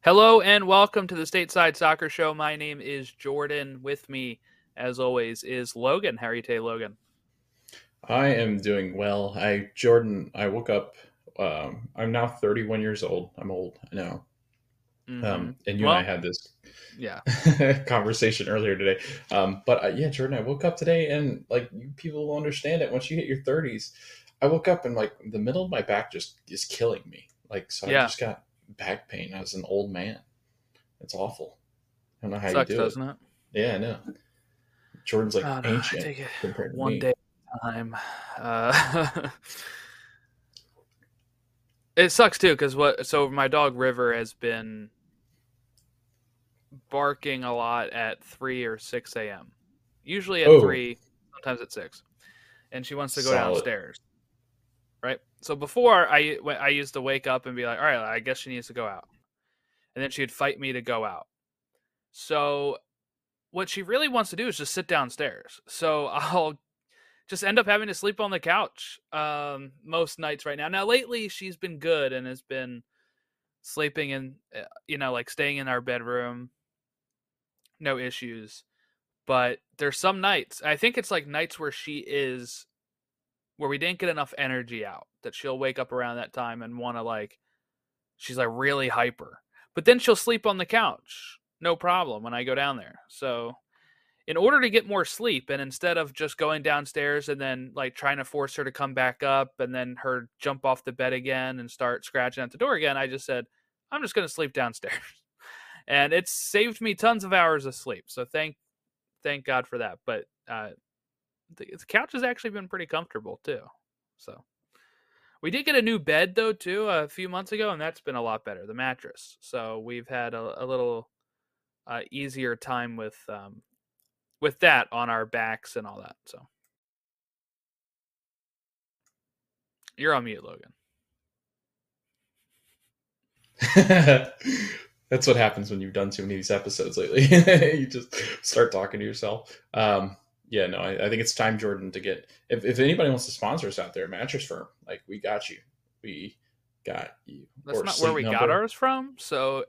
Hello and welcome to the Stateside Soccer Show. My name is Jordan. With me, as always, is Logan. How are you today, Logan? I am doing well. I woke up. I'm now 31 years old. I'm old, I know. Mm-hmm. And you and I Well, had this yeah. conversation earlier today. But yeah, Jordan, I woke up today and like you people will understand it once you hit your 30s. I woke up and like the middle of my back just is killing me. Like, so I Yeah. just got back pain as an old man. It's awful. I don't know how you Sucks, do it. doesn't it? Yeah, I know. Jordan's like Oh, no, I ancient take it compared to one me. day at a time. It sucks, too, because so my dog River has been barking a lot at 3 or 6 a.m. Usually at Oh, 3, sometimes at 6. And she wants to go solid. downstairs, right? So before, I used to wake up and be like, all right, I guess she needs to go out. And then she'd fight me to go out. So what she really wants to do is just sit downstairs. So I'll just end up having to sleep on the couch most nights right now. Now lately she's been good and has been sleeping in, like staying in our bedroom, no issues. But there's some nights. I think it's like nights where we didn't get enough energy out that she'll wake up around that time and want to she's like really hyper. But then she'll sleep on the couch, no problem when I go down there. So in order to get more sleep, and instead of just going downstairs and then like trying to force her to come back up and then her jump off the bed again and start scratching at the door again, I just said, I'm just going to sleep downstairs. And it's saved me tons of hours of sleep. So thank God for that. But the couch has actually been pretty comfortable too. So we did get a new bed though too a few months ago, and that's been a lot better. The mattress. So we've had a little easier time with that on our backs and all that. So you're on mute, Logan. That's what happens when you've done too many of these episodes lately. You just start talking to yourself. Yeah, no, I think it's time, Jordan, to get. If anybody wants to sponsor us out there, Mattress Firm, like we got you. We got you. That's Or not where Sleep we got Number. ours from. So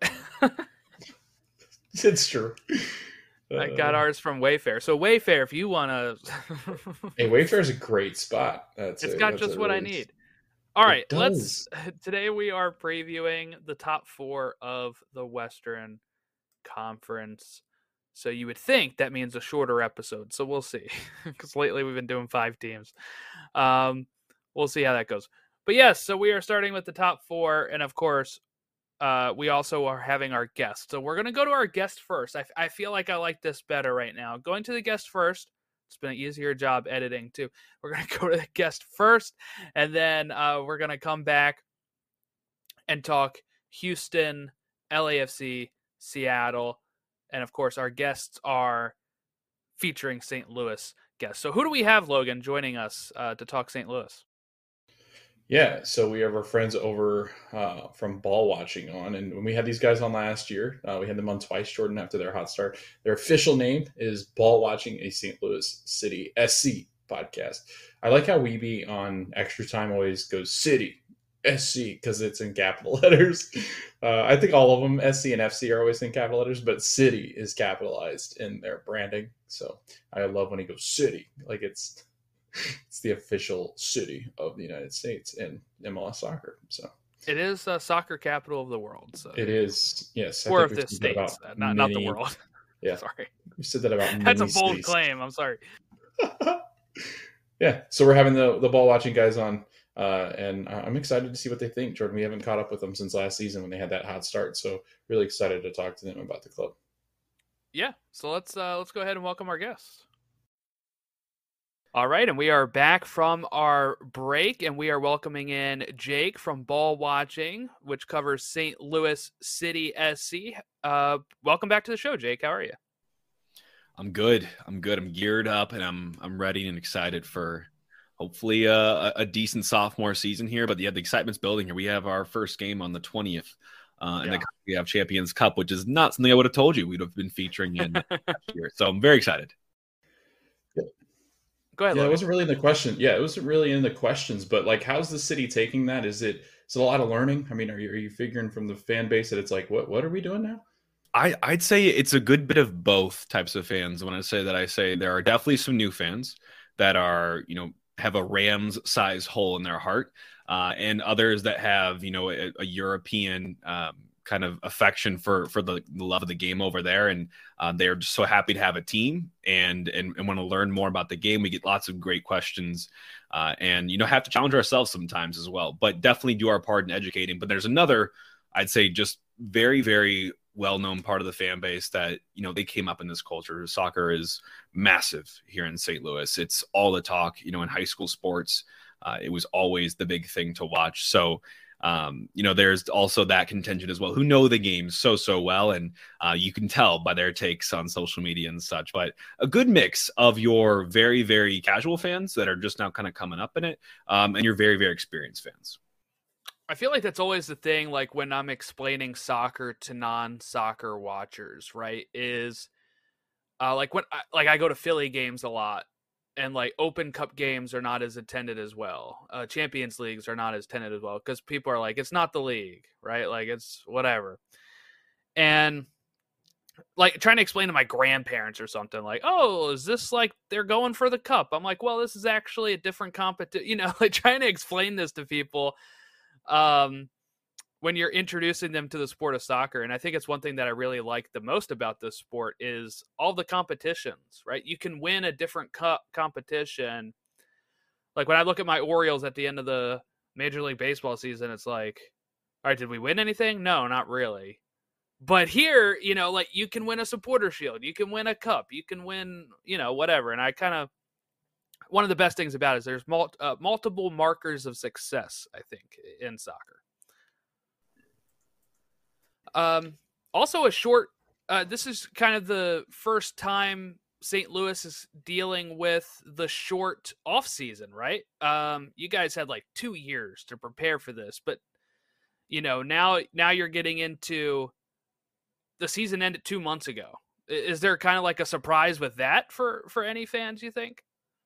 It's true. I got Uh, ours from Wayfair. So Wayfair, if you want to, hey, Wayfair is a great spot. it's got That's a just what I really. need. All right, It does. today we are previewing the top 4 of the Western Conference. So you would think that means a shorter episode. So we'll see, because lately we've been doing 5 teams. Um, we'll see how that goes. But yes, so we are starting with the top 4, and of course, we also are having our guest. So we're going to go to our guest first. I feel like I like this better right now. Going to the guest first. It's been an easier job editing too. We're going to go to the guest first, and then we're going to come back and talk Houston, LAFC, Seattle, and of course our guests are featuring St. Louis guests. So who do we have, Logan, joining us to talk St. Louis? Yeah, so we have our friends over from Ball Watching on, and when we had these guys on last year, we had them on twice, Jordan, after their hot start. Their official name is Ball Watching, a St. Louis City SC podcast. I like how Weeby on Extra Time always goes City SC because it's in capital letters. I think all of them, SC and FC, are always in capital letters, but City is capitalized in their branding. So I love when he goes City, like it's the official city of the United States in MLS soccer. So It is soccer capital of the world. So it is, yes. I or think of we've the said that states, about not the many. world. Yeah, Sorry, we said that about that's a many bold cities. claim. I'm sorry. Yeah, so we're having the ball watching guys on, and I'm excited to see what they think. Jordan, we haven't caught up with them since last season when they had that hot start, so really excited to talk to them about the club. Yeah, so let's go ahead and welcome our guests. All right, and we are back from our break, and we are welcoming in Jake from Ball Watching, which covers St. Louis City SC. Welcome back to the show, Jake. How are you? I'm good. I'm geared up, and I'm ready and excited for hopefully a decent sophomore season here. But yeah, the excitement's building here. We have our first game on the 20th, and we have Champions Cup, which is not something I would have told you we'd have been featuring in last year. So I'm very excited. Go ahead, Yeah, Logan. it wasn't really in the question. Yeah, it wasn't really in the questions, but like, how's the city taking that? Is it is it a lot of learning? I mean, are you figuring from the fan base that it's like, what are we doing now? I'd say it's a good bit of both types of fans. When I say that, I say there are definitely some new fans that are, have a Rams size hole in their heart, and others that have, a European kind of affection for the love of the game over there, and they're just so happy to have a team and want to learn more about the game. We get lots of great questions, and have to challenge ourselves sometimes as well. But definitely do our part in educating. But there's another, I'd say, just very, very well-known part of the fan base that they came up in this culture. Soccer is massive here in St. Louis. It's all the talk. In high school sports, it was always the big thing to watch. So there's also that contingent as well who know the game so well, and you can tell by their takes on social media and such. But a good mix of your very, very casual fans that are just now kind of coming up in it, and your very, very experienced fans. I feel like that's always the thing, like when I'm explaining soccer to non-soccer watchers, right? Is like when I go to Philly games a lot, and like Open Cup games are not as attended as well. Champions Leagues are not as attended as well because people are like, it's not the league, right? Like it's whatever. And like trying to explain to my grandparents or something like, oh, is this like they're going for the cup? I'm like, well, this is actually a different competition, like trying to explain this to people when you're introducing them to the sport of soccer. And I think it's one thing that I really like the most about this sport is all the competitions, right? You can win a different competition. Like when I look at my Orioles at the end of the Major League Baseball season, it's like, all right, did we win anything? No, not really. But here, like you can win a supporter shield, you can win a cup, you can win, whatever. And I kind of, one of the best things about it is there's multiple markers of success, I think, in soccer. Also a short, this is kind of the first time St. Louis is dealing with the short off season, right? You guys had like 2 years to prepare for this, but now you're getting into the season ended 2 months ago. Is there kind of like a surprise with that for any fans, you think?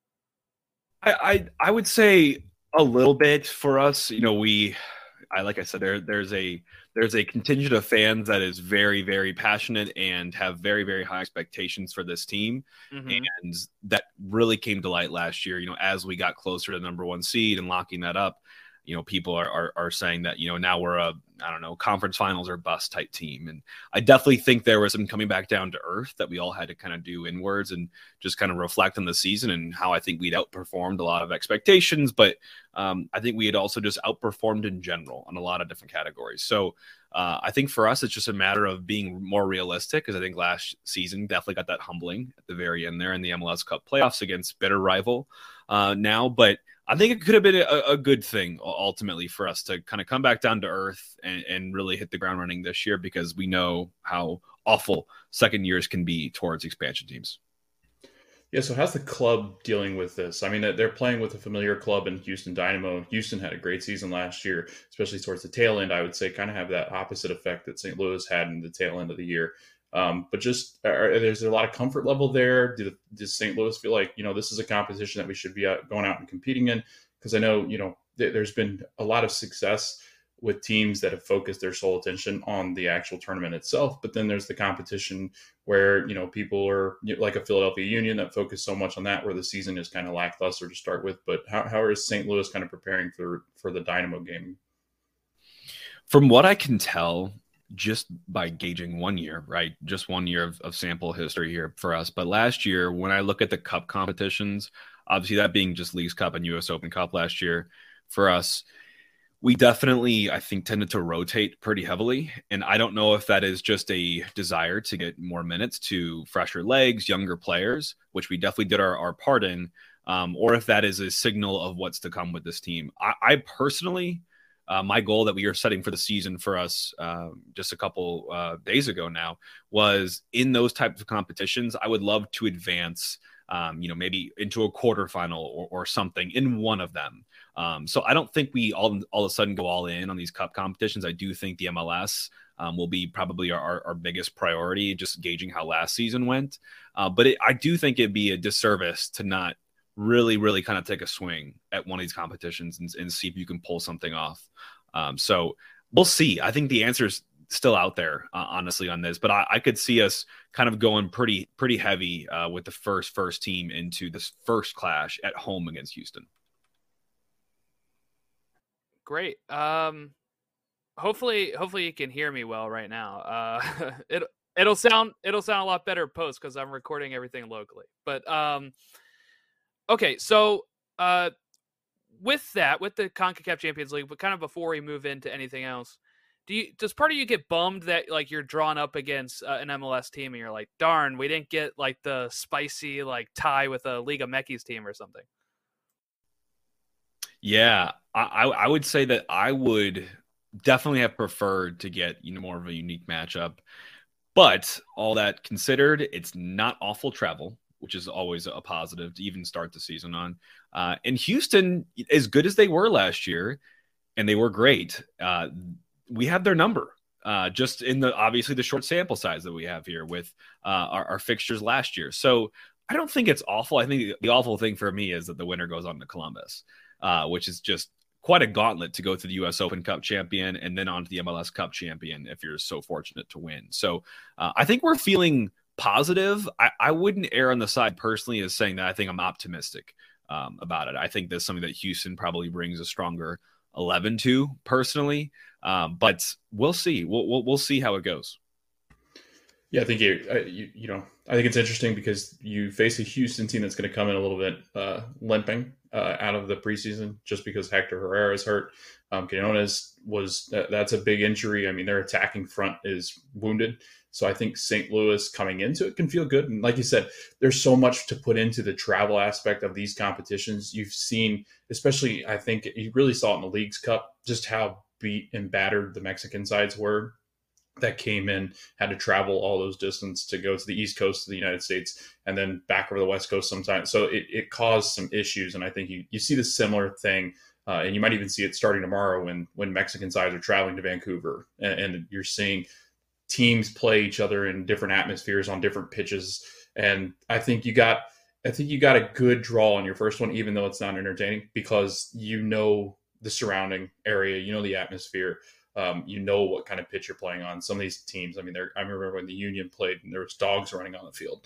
I would say a little bit for us. Like I said, there's a contingent of fans that is very, very passionate and have very, very high expectations for this team. Mm-hmm. And that really came to light last year, as we got closer to the number 1 seed and locking that up. People are saying that, now we're a, conference finals or bust type team. And I definitely think there was some coming back down to earth that we all had to kind of do inwards and just kind of reflect on the season and how I think we'd outperformed a lot of expectations. But I think we had also just outperformed in general on a lot of different categories. So I think for us, it's just a matter of being more realistic, because I think last season definitely got that humbling at the very end there in the MLS Cup playoffs against bitter rival now. But I think it could have been a good thing ultimately for us to kind of come back down to earth and really hit the ground running this year, because we know how awful second years can be towards expansion teams. Yeah, so how's the club dealing with this? I mean, they're playing with a familiar club in Houston Dynamo. Houston had a great season last year, especially towards the tail end. I would say kind of have that opposite effect that St. Louis had in the tail end of the year. But just there's a lot of comfort level there. Does St. Louis feel like, this is a competition that we should be going out and competing in? Because I know, there's been a lot of success with teams that have focused their sole attention on the actual tournament itself. But then there's the competition where, people are like a Philadelphia Union that focus so much on that, where the season is kind of lackluster to start with. But how is St. Louis kind of preparing for the Dynamo game? From what I can tell, just by gauging 1 year, right? Just 1 year of sample history here for us. But last year, when I look at the cup competitions, obviously that being just Leagues Cup and US Open Cup last year for us, we definitely, I think, tended to rotate pretty heavily. And I don't know if that is just a desire to get more minutes to fresher legs, younger players, which we definitely did our part in, or if that is a signal of what's to come with this team. I personally, my goal that we are setting for the season for us just a couple days ago now was in those types of competitions, I would love to advance, maybe into a quarterfinal or something in one of them. So I don't think we all of a sudden go all in on these cup competitions. I do think the MLS will be probably our biggest priority, just gauging how last season went. But I do think it'd be a disservice to not really, really kind of take a swing at one of these competitions and see if you can pull something off. So we'll see. I think the answer is still out there, honestly, on this, but I could see us kind of going pretty heavy with the first team into this first clash at home against Houston. Great. Hopefully you can hear me well right now. It'll sound a lot better post because I'm recording everything locally. But okay, so with the CONCACAF Champions League, but kind of before we move into anything else, does part of you get bummed that like you're drawn up against an MLS team and you're like, darn, we didn't get like the spicy like tie with a Liga MX team or something? Yeah, I would say that I would definitely have preferred to get more of a unique matchup. But all that considered, it's not awful travel, which is always a positive to even start the season on. And Houston, as good as they were last year, and they were great, we have their number. Just in obviously the short sample size that we have here with our fixtures last year. So I don't think it's awful. I think the awful thing for me is that the winner goes on to Columbus. Which is just quite a gauntlet to go to the U.S. Open Cup champion and then on to the MLS Cup champion if you're so fortunate to win. So I think we're feeling positive. I wouldn't err on the side personally as saying that I think I'm optimistic about it. I think that's something that Houston probably brings a stronger 11 to personally, but we'll see. We'll see how it goes. Yeah, I think I think it's interesting because you face a Houston team that's going to come in a little bit limping out of the preseason just because Hector Herrera is hurt. Quinones that's a big injury. I mean, their attacking front is wounded. So I think St. Louis coming into it can feel good. And like you said, there's so much to put into the travel aspect of these competitions. You've seen, especially, I think you really saw it in the Leagues Cup, just how beat and battered the Mexican sides were that came in, had to travel all those distance to go to the East Coast of the United States and then back over the West Coast sometimes. So it caused some issues. And I think you see the similar thing. And you might even see it starting tomorrow when Mexican sides are traveling to Vancouver and you're seeing teams play each other in different atmospheres on different pitches. And I think you got a good draw on your first one, even though it's not entertaining, because the surrounding area, the atmosphere. What kind of pitch you're playing on. Some of these teams, I mean, I remember when the Union played and there was dogs running on the field.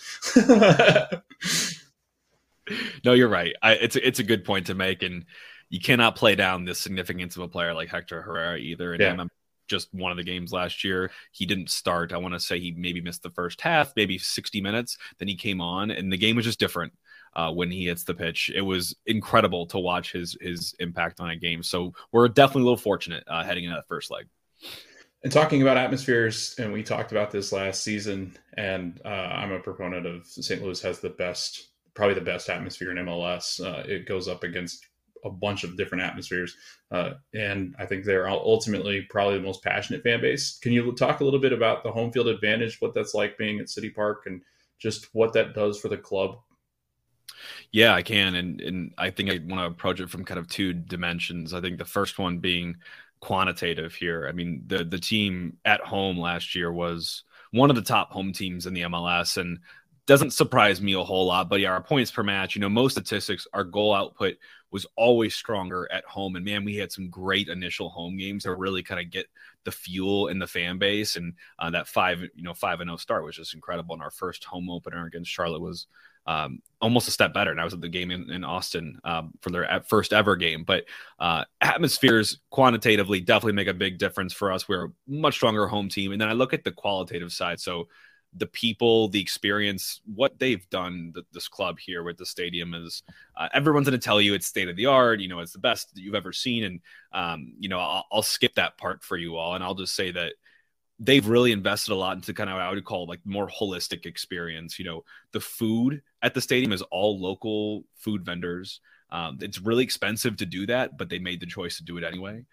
No, you're right. It's a good point to make, and you cannot play down the significance of a player like Hector Herrera either. And just one of the games last year, he didn't start. I want to say he maybe missed the first half, maybe 60 minutes. Then he came on, and the game was just different. When he hits the pitch, it was incredible to watch his impact on a game. So we're definitely a little fortunate heading into that first leg. And talking about atmospheres, and we talked about this last season, and I'm a proponent of St. Louis has probably the best atmosphere in MLS. It goes up against a bunch of different atmospheres, and I think they're ultimately probably the most passionate fan base. Can you talk a little bit about the home field advantage, what that's like being at City Park, and just what that does for the club? Yeah, I can. And I think I want to approach it from kind of two dimensions. I think the first one being quantitative here. I mean, the team at home last year was one of the top home teams in the MLS and doesn't surprise me a whole lot. But yeah, our points per match, most statistics, our goal output was always stronger at home. And man, we had some great initial home games to really kind of get the fuel in the fan base. And that 5-0 start was just incredible. And our first home opener against Charlotte was almost a step better. And I was at the game in Austin for their first ever game. But atmospheres quantitatively definitely make a big difference for us. We're a much stronger home team. And then I look at the qualitative side. So the people, the experience, what they've done, this club here with the stadium is everyone's going to tell you it's state of the art. It's the best that you've ever seen. And, I'll skip that part for you all. And I'll just say that they've really invested a lot into kind of what I would call like more holistic experience. The food at the stadium is all local food vendors. It's really expensive to do that, but they made the choice to do it anyway.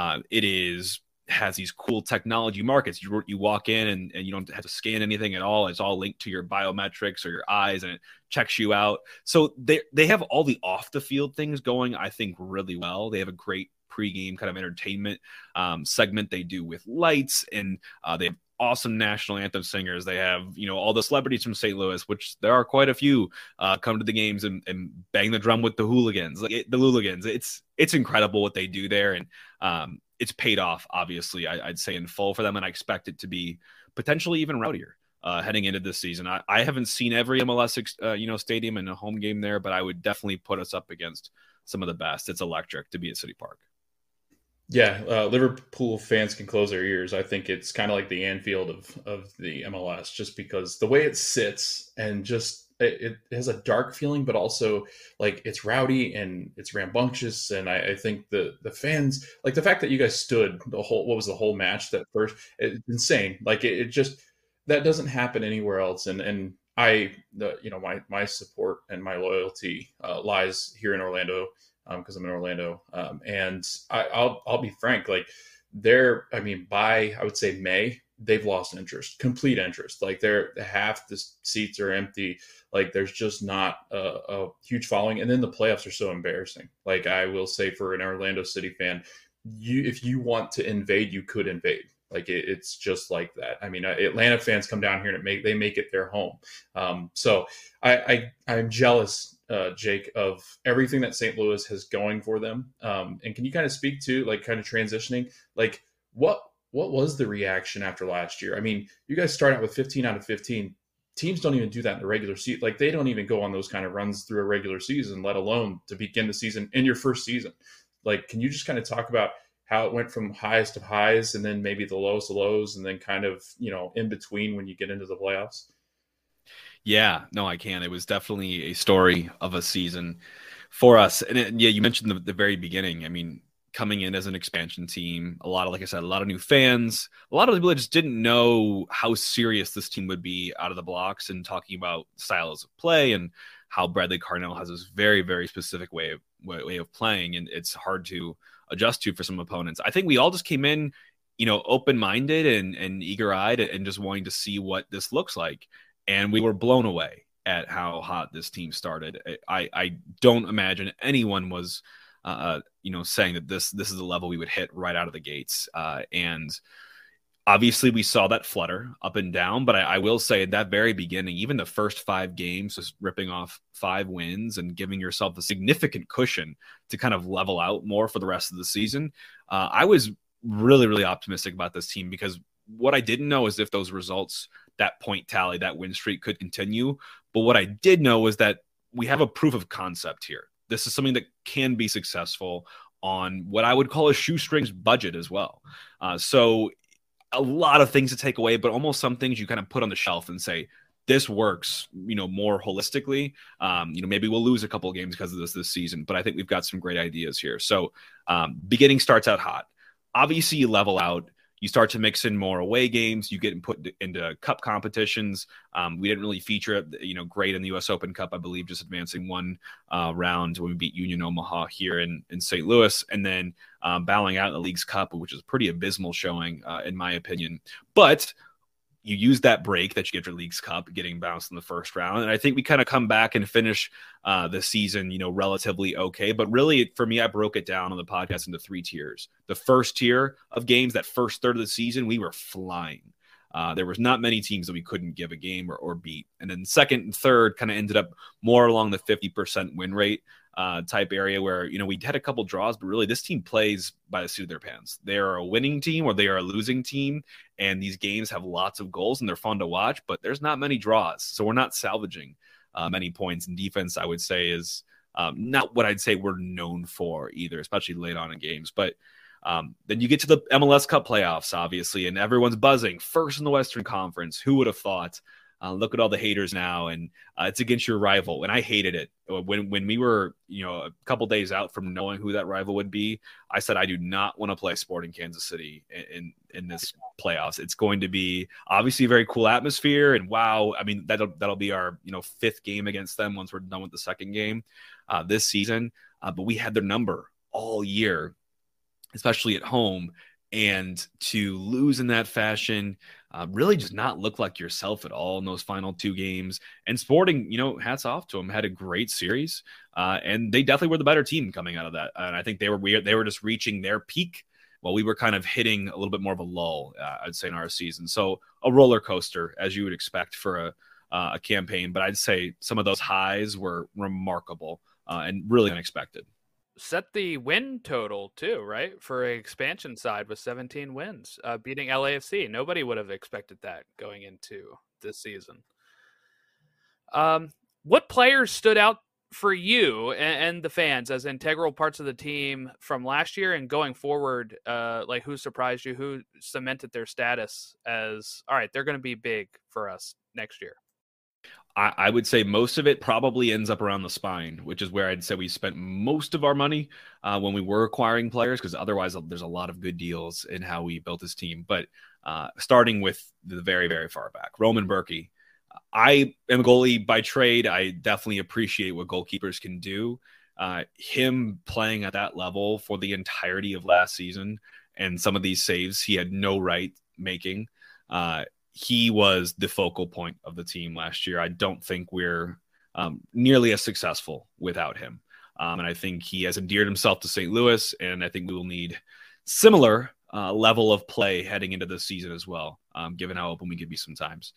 It has these cool technology markets. You walk in and you don't have to scan anything at all. It's all linked to your biometrics or your eyes and it checks you out. So they have all the off the field things going, I think, really well. They have a great pregame kind of entertainment segment they do with lights, and they have awesome national anthem singers. They have, all the celebrities from St. Louis, which there are quite a few, come to the games and bang the drum with the hooligans. It's incredible what they do there. And it's paid off, obviously, I'd say in full for them. And I expect it to be potentially even rowdier heading into this season. I haven't seen every MLS, stadium and a home game there, but I would definitely put us up against some of the best. It's electric to be at City Park. Yeah, Liverpool fans can close their ears. I think it's kind of like the Anfield of the MLS, just because the way it sits and just it has a dark feeling, but also like it's rowdy and it's rambunctious. And I think the fans, like the fact that you guys stood the whole match that first, it's insane. Like it just, that doesn't happen anywhere else. And my support and my loyalty lies here in Orlando, because I'm in Orlando. And I'll be frank, like by I would say May, they've lost complete interest. Like half the seats are empty. Like there's just not a huge following. And then the playoffs are so embarrassing. Like I will say, for an Orlando City fan, if you want to invade, you could invade. Like it's just like that. I mean, Atlanta fans come down here and they make it their home. So I'm jealous, Jake, of everything that St. Louis has going for them. And can you kind of speak to, like, kind of transitioning, like what was the reaction after last year? I mean, you guys start out with 15 out of 15. Teams don't even do that in the regular season. Like they don't even go on those kind of runs through a regular season, let alone to begin the season in your first season. Like, can you just kind of talk about how it went from highs to highs and then maybe the lowest to lows and then kind of, in between when you get into the playoffs? Yeah, no, I can. It was definitely a story of a season for us. And you mentioned the very beginning. I mean, coming in as an expansion team, like I said, a lot of new fans, a lot of people that just didn't know how serious this team would be out of the blocks, and talking about styles of play and how Bradley Carnell has this very, very specific way of playing. And it's hard to adjust to for some opponents. I think we all just came in, open-minded and eager-eyed and just wanting to see what this looks like. And we were blown away at how hot this team started. I don't imagine anyone was, saying that this is the level we would hit right out of the gates. And obviously we saw that flutter up and down, but I will say at that very beginning, even the first 5 games, just ripping off 5 wins and giving yourself a significant cushion to kind of level out more for the rest of the season. I was really, really optimistic about this team, because what I didn't know is if those results, that point tally, that win streak could continue. But what I did know was that we have a proof of concept here. This is something that can be successful on what I would call a shoestrings budget as well. So a lot of things to take away, but almost some things you kind of put on the shelf and say, this works, more holistically. Maybe we'll lose a couple of games because of this season, but I think we've got some great ideas here. So beginning starts out hot. Obviously you level out. You start to mix in more away games. You get put into cup competitions. We didn't really feature it, great in the U.S. Open Cup, I believe, just advancing one round when we beat Union Omaha here in St. Louis, and then bowing out in the Leagues Cup, which is a pretty abysmal showing, in my opinion. But you use that break that you get for Leagues Cup, getting bounced in the first round. And I think we kind of come back and finish the season, relatively okay. But really, for me, I broke it down on the podcast into 3 tiers. The first tier of games, that first third of the season, we were flying. There was not many teams that we couldn't give a game or beat. And then second and third kind of ended up more along the 50% win rate type area, where, we had a couple draws, but really this team plays by the seat of their pants. They are a winning team or they are a losing team. And these games have lots of goals and they're fun to watch, but there's not many draws. So we're not salvaging many points. And defense, I would say, is not what I'd say we're known for either, especially late on in games. But then you get to the MLS Cup playoffs, obviously, and everyone's buzzing. First in the Western Conference. Who would have thought? Look at all the haters now, and it's against your rival. And I hated it when we were, a couple days out from knowing who that rival would be. I said I do not want to play Sporting Kansas City in this playoffs. It's going to be obviously a very cool atmosphere, and wow, I mean that'll be our 5th game against them once we're done with the second game this season. But we had their number all year, especially at home. And to lose in that fashion, really just not look like yourself at all in those final 2 games. And Sporting, hats off to them, had a great series, and they definitely were the better team coming out of that. And I think they were just reaching their peak while we were kind of hitting a little bit more of a lull, I'd say, in our season. So a roller coaster, as you would expect for a campaign. But I'd say some of those highs were remarkable and really unexpected. set the win total too, right? For an expansion side with 17 wins, beating LAFC. Nobody would have expected that going into this season. What players stood out for you and the fans as integral parts of the team from last year and going forward? Like, who surprised you? Who cemented their status as, all right, they're going to be big for us next year? I would say most of it probably ends up around the spine, which is where I'd say we spent most of our money when we were acquiring players, because otherwise there's a lot of good deals in how we built this team. But starting with the very, very far back, Roman Berkey. I am a goalie by trade. I definitely appreciate what goalkeepers can do. Him playing at that level for the entirety of last season and some of these saves he had no right making, he was the focal point of the team last year. I don't think we're nearly as successful without him. And I think he has endeared himself to St. Louis, and I think we will need similar level of play heading into this season as well, given how open we could be sometimes.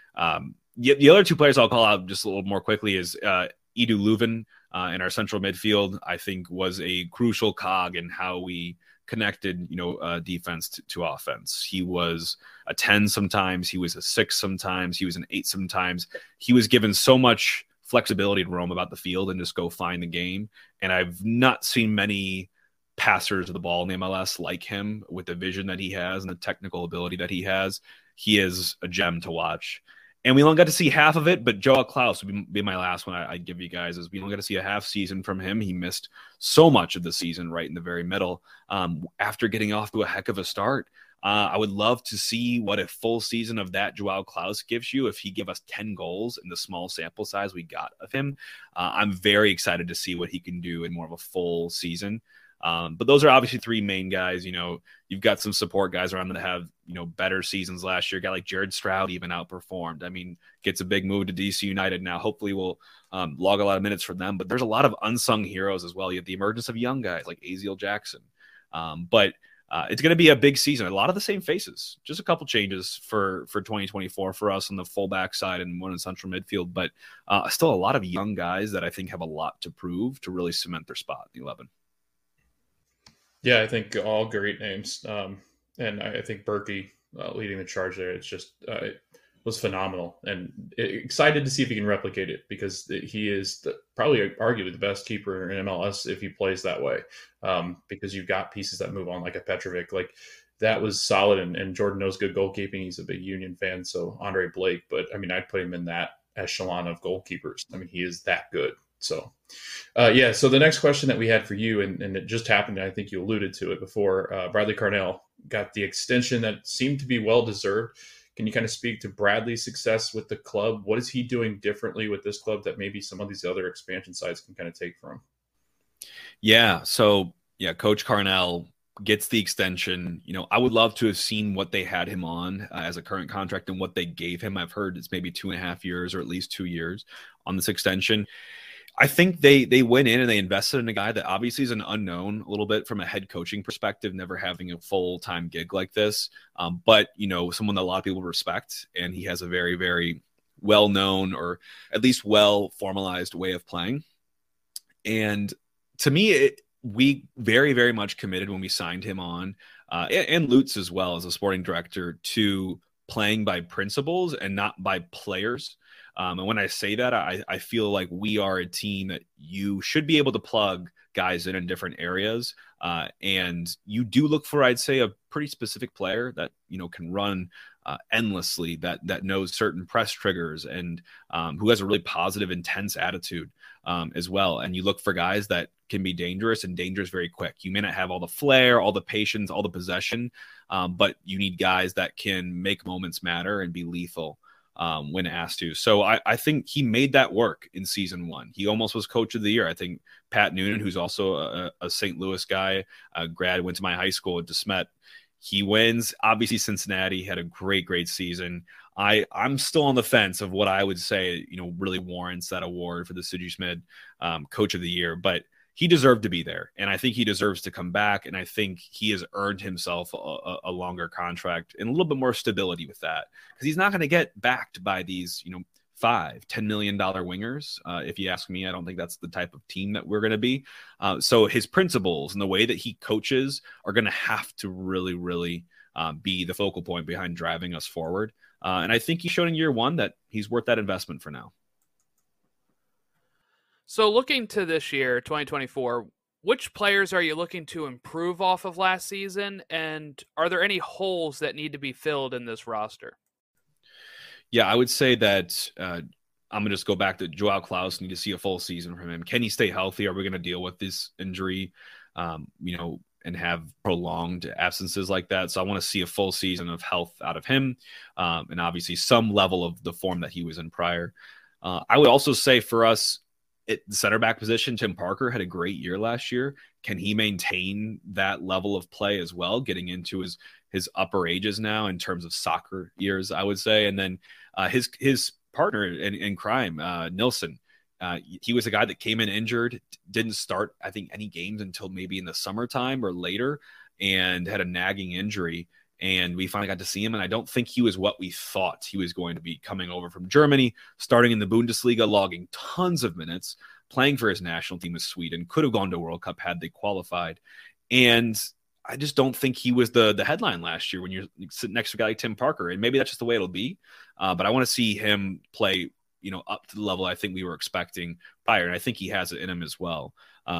The other two players I'll call out just a little more quickly is Edu Leuven in our central midfield. I think was a crucial cog in how we connected, defense to offense. He was a 10 sometimes, he was a 6 sometimes, he was an 8 sometimes. He was given so much flexibility to roam about the field and just go find the game. And I've not seen many passers of the ball in the MLS like him, with the vision that he has and the technical ability that he has. He is a gem to watch. And we only got to see half of it, but Joao Klaus would be my last one I'd give you guys, is we only got to see a half season from him. He missed so much of the season right in the very middle after getting off to a heck of a start. I would love to see what a full season of that Joao Klaus gives you if he give us 10 goals in the small sample size we got of him. I'm very excited to see what he can do in more of a full season. But those are obviously three main guys. You've got some support guys around that have, better seasons last year. A guy like Jared Stroud even outperformed. I mean, gets a big move to DC United now. Hopefully we'll log a lot of minutes for them. But there's a lot of unsung heroes as well. You have the emergence of young guys like Aziel Jackson. But it's going to be a big season. A lot of the same faces. Just a couple changes for 2024 for us on the fullback side and one in central midfield. But still a lot of young guys that I think have a lot to prove to really cement their spot in the 11. Yeah, I think all great names. And I think Berkey leading the charge there, it's just it was phenomenal. And excited to see if he can replicate it, because he is probably arguably the best keeper in MLS if he plays that way. Because you've got pieces that move on, like a Petrovic. Like, that was solid. And Jordan knows good goalkeeping. He's a big Union fan, so Andre Blake. But, I mean, I'd put him in that echelon of goalkeepers. I mean, he is that good. So, so the next question that we had for you, and it just happened, I think you alluded to it before, Bradley Carnell got the extension that seemed to be well-deserved. Can you kind of speak to Bradley's success with the club? What is he doing differently with this club that maybe some of these other expansion sides can kind of take from? Yeah. So, Coach Carnell gets the extension. I would love to have seen what they had him on as a current contract and what they gave him. I've heard it's maybe 2.5 years or at least 2 years on this extension. I think they went in and they invested in a guy that obviously is an unknown a little bit from a head coaching perspective, never having a full-time gig like this. But, someone that a lot of people respect, and he has a very, very well-known or at least well-formalized way of playing. And to me, we very, very much committed when we signed him on, and Lutz as well as a sporting director, to playing by principles and not by players. And when I say that, I feel like we are a team that you should be able to plug guys in different areas. And you do look for, I'd say, a pretty specific player that, can run endlessly, that knows certain press triggers, and who has a really positive, intense attitude as well. And you look for guys that can be dangerous very quick. You may not have all the flair, all the patience, all the possession, but you need guys that can make moments matter and be lethal when asked to. So I think he made that work in season 1. He almost was coach of the year. I think Pat Noonan, who's also a St. Louis guy, grad, went to my high school at DeSmet. He wins. Obviously, Cincinnati had a great season. I'm still on the fence of what I would say, really warrants that award for the Sigi coach of the year, but he deserved to be there. And I think he deserves to come back. And I think he has earned himself a longer contract and a little bit more stability with that, because he's not going to get backed by these, $5-10 million wingers. If you ask me, I don't think that's the type of team that we're going to be. So his principles and the way that he coaches are going to have to really, really be the focal point behind driving us forward. And I think he's shown in year one that he's worth that investment for now. So looking to this year, 2024, which players are you looking to improve off of last season? And are there any holes that need to be filled in this roster? Yeah, I would say that I'm going to just go back to Joao Klaus. Need to see a full season from him. Can he stay healthy? Are we going to deal with this injury, and have prolonged absences like that? So I want to see a full season of health out of him, and obviously some level of the form that he was in prior. I would also say for us, at the center back position, Tim Parker had a great year last year. Can he maintain that level of play as well, getting into his upper ages now in terms of soccer years, I would say. And then his partner in crime, Nilsson, he was a guy that came in injured, didn't start, I think, any games until maybe in the summertime or later, and had a nagging injury. And we finally got to see him, and I don't think he was what we thought he was going to be, coming over from Germany, starting in the Bundesliga, logging tons of minutes, playing for his national team with Sweden, could have gone to World Cup had they qualified. And I just don't think he was the headline last year when you're sitting next to a guy like Tim Parker. And maybe that's just the way it'll be. But I want to see him play, up to the level I think we were expecting prior. And I think he has it in him as well.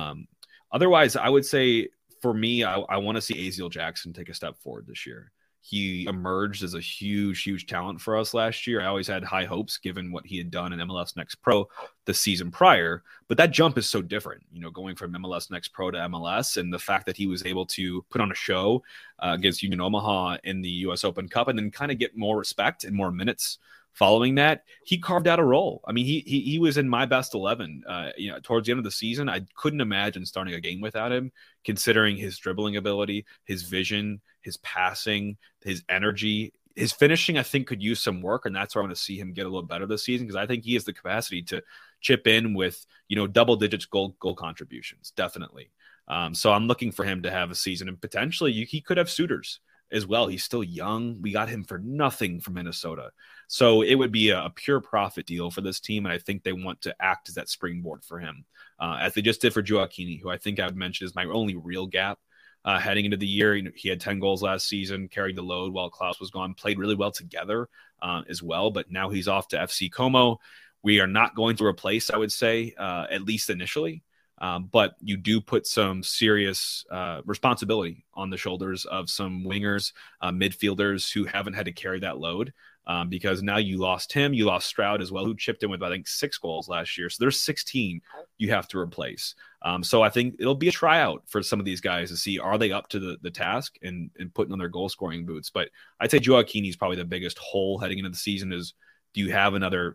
Otherwise, I would say, for me, I want to see Aziel Jackson take a step forward this year. He emerged as a huge, huge talent for us last year. I always had high hopes given what he had done in MLS Next Pro the season prior, but that jump is so different, going from MLS Next Pro to MLS, and the fact that he was able to put on a show against Union Omaha in the U.S. Open Cup and then kind of get more respect and more minutes following that. He carved out a role. I mean, he was in my best 11. Towards the end of the season, I couldn't imagine starting a game without him, considering his dribbling ability, his vision, his passing, his energy. His finishing, I think, could use some work, and that's where I want to see him get a little better this season, because I think he has the capacity to chip in with, double digits goal contributions, definitely. So I'm looking for him to have a season, and potentially he could have suitors as well. He's still young. We got him for nothing from Minnesota. So it would be a pure profit deal for this team, and I think they want to act as that springboard for him, as they just did for Gioacchini, who I think I've mentioned is my only real gap heading into the year. He had 10 goals last season, carried the load while Klaus was gone, played really well together as well, but now he's off to FC Como. We are not going to replace, I would say, at least initially, but you do put some serious responsibility on the shoulders of some wingers, midfielders who haven't had to carry that load, because now you lost him, you lost Stroud as well, who chipped in with, I think, 6 goals last year. So there's 16 you have to replace. So I think it'll be a tryout for some of these guys to see, are they up to the task and putting on their goal scoring boots. But I'd say Gioacchini is probably the biggest hole heading into the season. Is, do you have another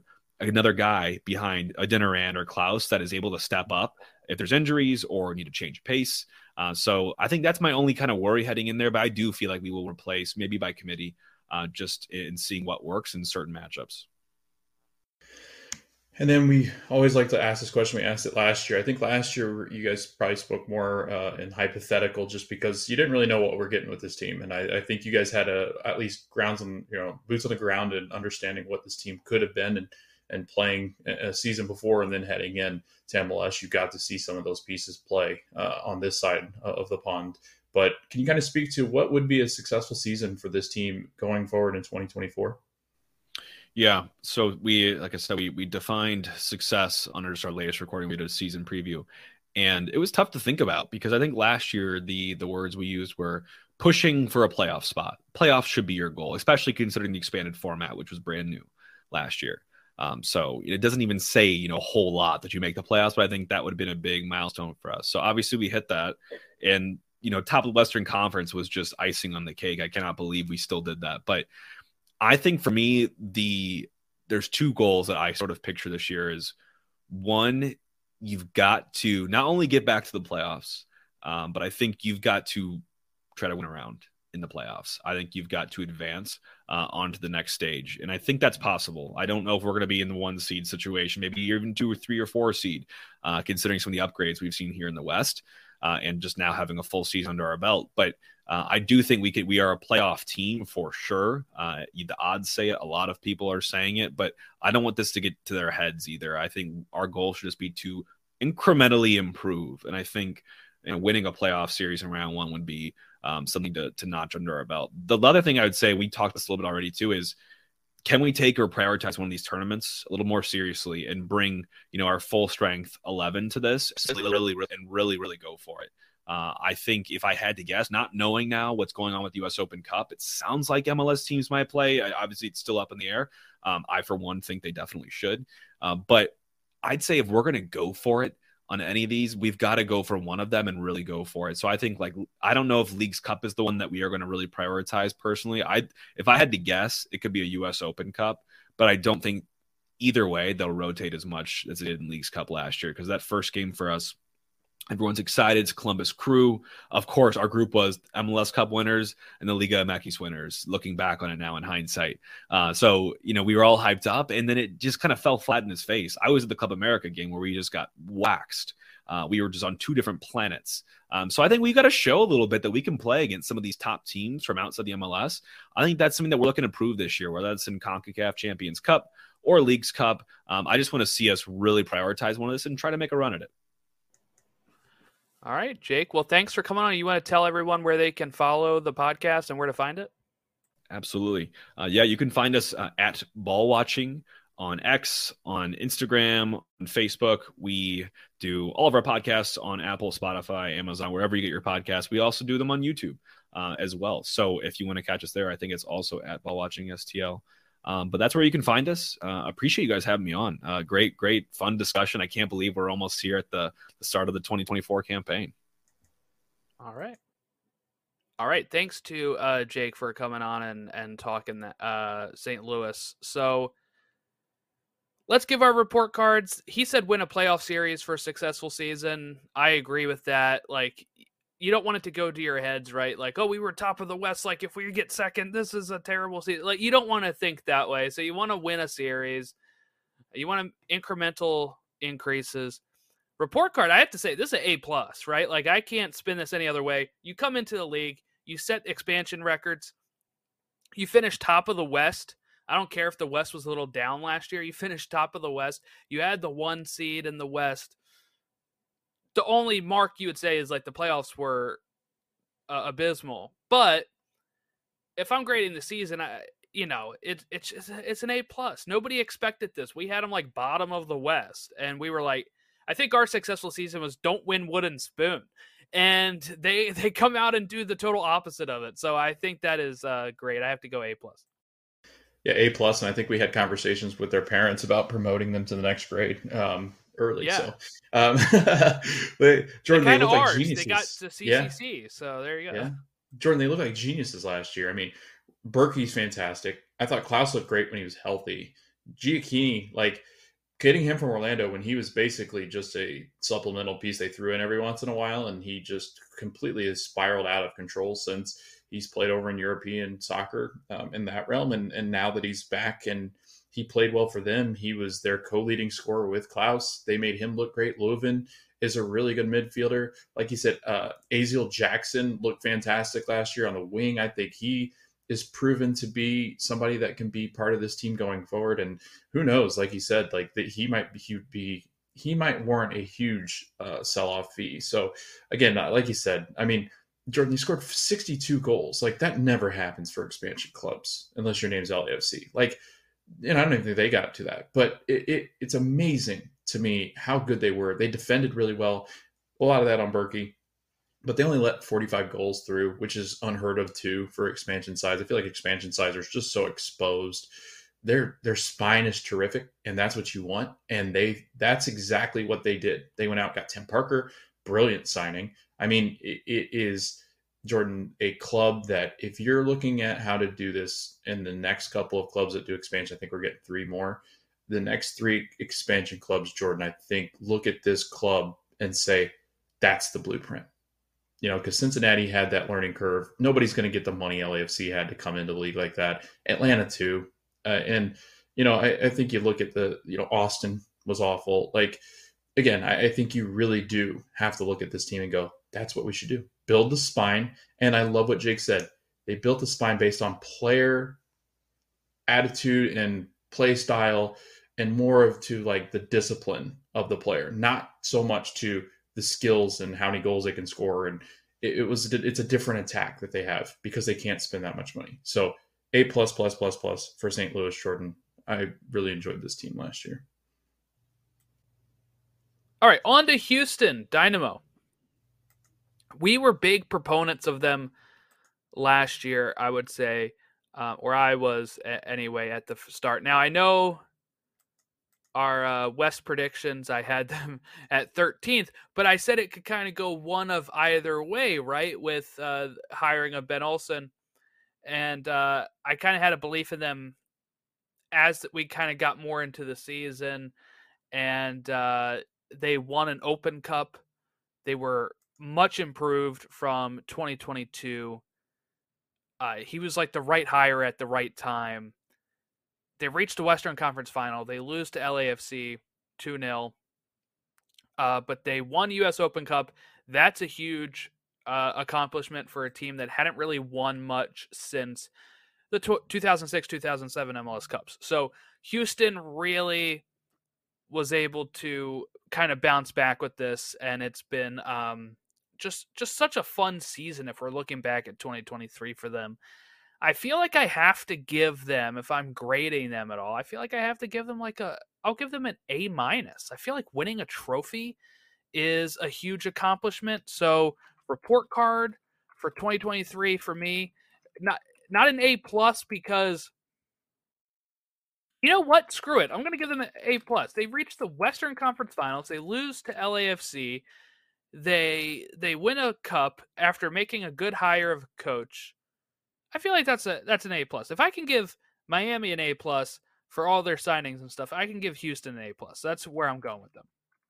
guy behind Adeniran or Klaus that is able to step up if there's injuries or need to change pace? So I think that's my only kind of worry heading in there, but I do feel like we will replace, maybe by committee, just in seeing what works in certain matchups. And then we always like to ask this question. We asked it last year. I think last year you guys probably spoke more in hypothetical, just because you didn't really know what we're getting with this team. And I think you guys had at least boots on the ground and understanding what this team could have been, and playing a season before and then heading in to MLS, you got to see some of those pieces play on this side of the pond. But can you kind of speak to what would be a successful season for this team going forward in 2024? Yeah. So like I said, we defined success under our latest recording. We did a season preview, and it was tough to think about, because I think last year the words we used were pushing for a playoff spot. Playoffs should be your goal, especially considering the expanded format, which was brand new last year. So it doesn't even say, a whole lot that you make the playoffs, but I think that would have been a big milestone for us. So obviously we hit that, and, top of the Western Conference was just icing on the cake. I cannot believe we still did that. But I think for me, there's 2 goals that I sort of picture this year. Is one, you've got to not only get back to the playoffs, but I think you've got to try to win around in the playoffs. I think you've got to advance onto the next stage. And I think that's possible. I don't know if we're going to be in the 1 seed situation, maybe even 2 or 3 or 4 seed, considering some of the upgrades we've seen here in the West. and just now having a full season under our belt. But I do think we are a playoff team for sure. The odds say it. A lot of people are saying it, but I don't want this to get to their heads either. I think our goal should just be to incrementally improve. And I think winning a playoff series in round one would be something to notch under our belt. The other thing I would say, we talked this a little bit already too, is can we take or prioritize one of these tournaments a little more seriously and bring, our full strength 11 to this and really go for it? I think if I had to guess, not knowing now what's going on with the US Open Cup, it sounds like MLS teams might play. Obviously, it's still up in the air. I, for one, think they definitely should. But I'd say if we're going to go for it on any of these, we've got to go for one of them and really go for it. So I think, I don't know if Leagues Cup is the one that we are going to really prioritize personally. If I had to guess, it could be a US Open Cup, but I don't think either way they'll rotate as much as they did in Leagues Cup last year, because that first game for us, everyone's excited. It's Columbus Crew. Of course, our group was MLS Cup winners and the Liga MX winners, looking back on it now in hindsight. So, we were all hyped up, and then it just kind of fell flat in his face. I was at the Club America game where we just got waxed. We were just on two different planets. So I think we got to show a little bit that we can play against some of these top teams from outside the MLS. I think that's something that we're looking to prove this year, whether that's in CONCACAF Champions Cup or Leagues Cup. I just want to see us really prioritize one of this and try to make a run at it. All right, Jake. Well, thanks for coming on. You want to tell everyone where they can follow the podcast and where to find it? Absolutely. You can find us at Ball Watching on X, on Instagram, on Facebook. We do all of our podcasts on Apple, Spotify, Amazon, wherever you get your podcasts. We also do them on YouTube as well. So if you want to catch us there, I think it's also at Ball Watching STL. But that's where you can find us. Appreciate you guys having me on. Great, fun discussion. I can't believe we're almost here at the start of the 2024 campaign. All right. Thanks to Jake for coming on and talking St. Louis. So let's give our report cards. He said win a playoff series for a successful season. I agree with that. You don't want it to go to your heads, right? We were top of the West. If we get second, this is a terrible season. You don't want to think that way. So you want to win a series. You want incremental increases. Report card, I have to say, this is an A+, right? I can't spin this any other way. You come into the league, you set expansion records, you finish top of the West. I don't care if the West was a little down last year. You finished top of the West. You had the 1 seed in the West. The only mark you would say is the playoffs were abysmal. But if I'm grading the season, it's an A+. Nobody expected this. We had them bottom of the West, and we were I think our successful season was don't win wooden spoon, and they come out and do the total opposite of it. So I think that is great. I have to go A+. Yeah, A+, and I think we had conversations with their parents about promoting them to the next grade. Early, yeah. So Jordan, they look like geniuses. They got to CCC, so there you go. Yeah. Jordan, they look like geniuses last year. I mean, Berkey's fantastic. I thought Klaus looked great when he was healthy. Giacchini, getting him from Orlando when he was basically just a supplemental piece they threw in every once in a while, and he just completely has spiraled out of control since he's played over in European soccer in that realm, and now that he's back and he played well for them. He was their co-leading scorer with Klaus. They made him look great. Löwen is a really good midfielder. Like you said, Aziel Jackson looked fantastic last year on the wing. I think he is proven to be somebody that can be part of this team going forward. And who knows, like you said, that he might warrant a huge sell-off fee. So again, like you said, I mean, Jordan, you scored 62 goals. That never happens for expansion clubs unless your name's LAFC. I don't even think they got to that, but it's amazing to me how good they were. They defended really well. A lot of that on Berkey, but they only let 45 goals through, which is unheard of too for expansion sides. I feel like expansion sides are just so exposed. Their spine is terrific, and that's what you want. And that's exactly what they did. They went out, got Tim Parker, brilliant signing. I mean, it is, Jordan, a club that if you're looking at how to do this in the next couple of clubs that do expansion, I think we're getting 3 more. The next 3 expansion clubs, Jordan, I think look at this club and say, that's the blueprint. Because Cincinnati had that learning curve. Nobody's going to get the money LAFC had to come into the league like that. Atlanta too. I think you look at Austin was awful. again, I think you really do have to look at this team and go, that's what we should do. Build the spine. And I love what Jake said. They built the spine based on player attitude and play style and more of to like the discipline of the player, not so much to the skills and how many goals they can score. And it's a different attack that they have because they can't spend that much money. So A plus plus plus plus for St. Louis, Jordan. I really enjoyed this team last year. All right, on to Houston Dynamo. We were big proponents of them last year, I would say, or I was anyway at the start. Now, I know our West predictions, I had them at 13th, but I said it could kind of go one of either way, right, with hiring of Ben Olsen. And I kind of had a belief in them as we kind of got more into the season, and they won an Open Cup. They were much improved from 2022. He was like the right hire at the right time. They reached the Western Conference Final. They lose to LAFC 2-0. But they won US Open Cup. That's a huge accomplishment for a team that hadn't really won much since the 2006-2007 MLS Cups. So Houston really was able to kind of bounce back with this, and it's been just such a fun season if we're looking back at 2023 for them. I feel like I have to give them, if I'm grading them at all, I feel like I have to give them I'll give them an A-. I feel like winning a trophy is a huge accomplishment. So report card for 2023 for me, not an A+ because you know what? Screw it. I'm going to give them an A+. They reached the Western Conference Finals. They lose to LAFC. They win a cup after making a good hire of a coach. I feel like that's an A+. If I can give Miami an A+ for all their signings and stuff, I can give Houston an A+. That's where I'm going with them.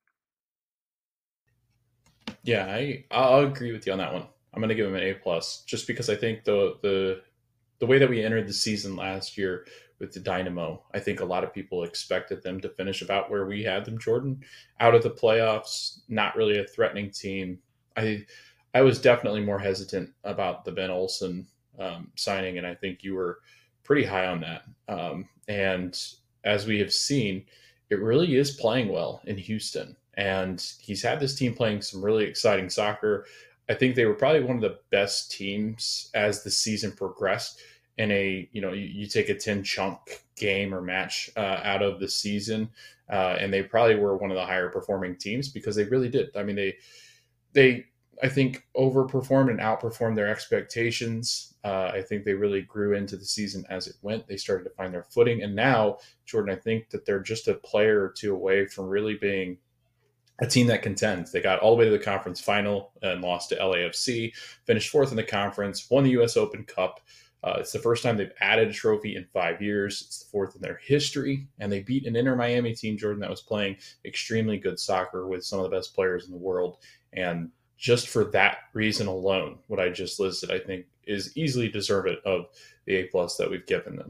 Yeah, I'll agree with you on that one. I'm going to give them an A+, just because I think the way that we entered the season last year with the Dynamo, I think a lot of people expected them to finish about where we had them, Jordan, out of the playoffs, not really a threatening team. I was definitely more hesitant about the Ben Olsen signing, and I think you were pretty high on that. And as we have seen, it really is playing well in Houston, and he's had this team playing some really exciting soccer. I think they were probably one of the best teams as the season progressed. In you take a 10 chunk game or match out of the season, and they probably were one of the higher performing teams because they really did. I mean, they I think overperformed and outperformed their expectations. I think they really grew into the season as it went. They started to find their footing, and now, Jordan, I think that they're just a player or two away from really being a team that contends. They got all the way to the conference final and lost to LAFC, finished fourth in the conference, won the US Open Cup. It's the first time they've added a trophy in 5 years. It's the fourth in their history. And they beat an Inter Miami team, Jordan, that was playing extremely good soccer with some of the best players in the world. And just for that reason alone, what I just listed, I think is easily deserving of the A+ that we've given them.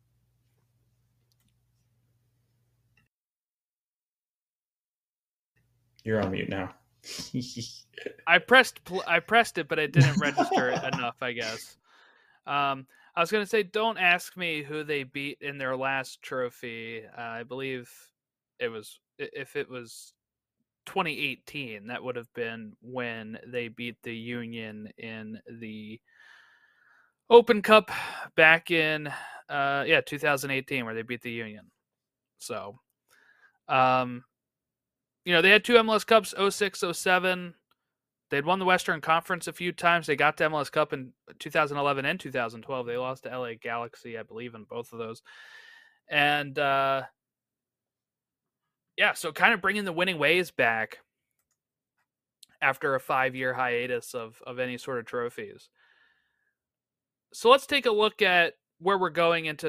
You're on mute now. I pressed it, but it didn't register enough, I guess. I was going to say, don't ask me who they beat in their last trophy. I believe if it was 2018, that would have been when they beat the Union in the Open Cup back in 2018, where they beat the Union. So, they had two MLS Cups, 06, 07. They'd won the Western Conference a few times. They got to MLS Cup in 2011 and 2012. They lost to LA Galaxy, I believe, in both of those. And, so kind of bringing the winning ways back after a 5-year hiatus of any sort of trophies. So let's take a look at where we're going into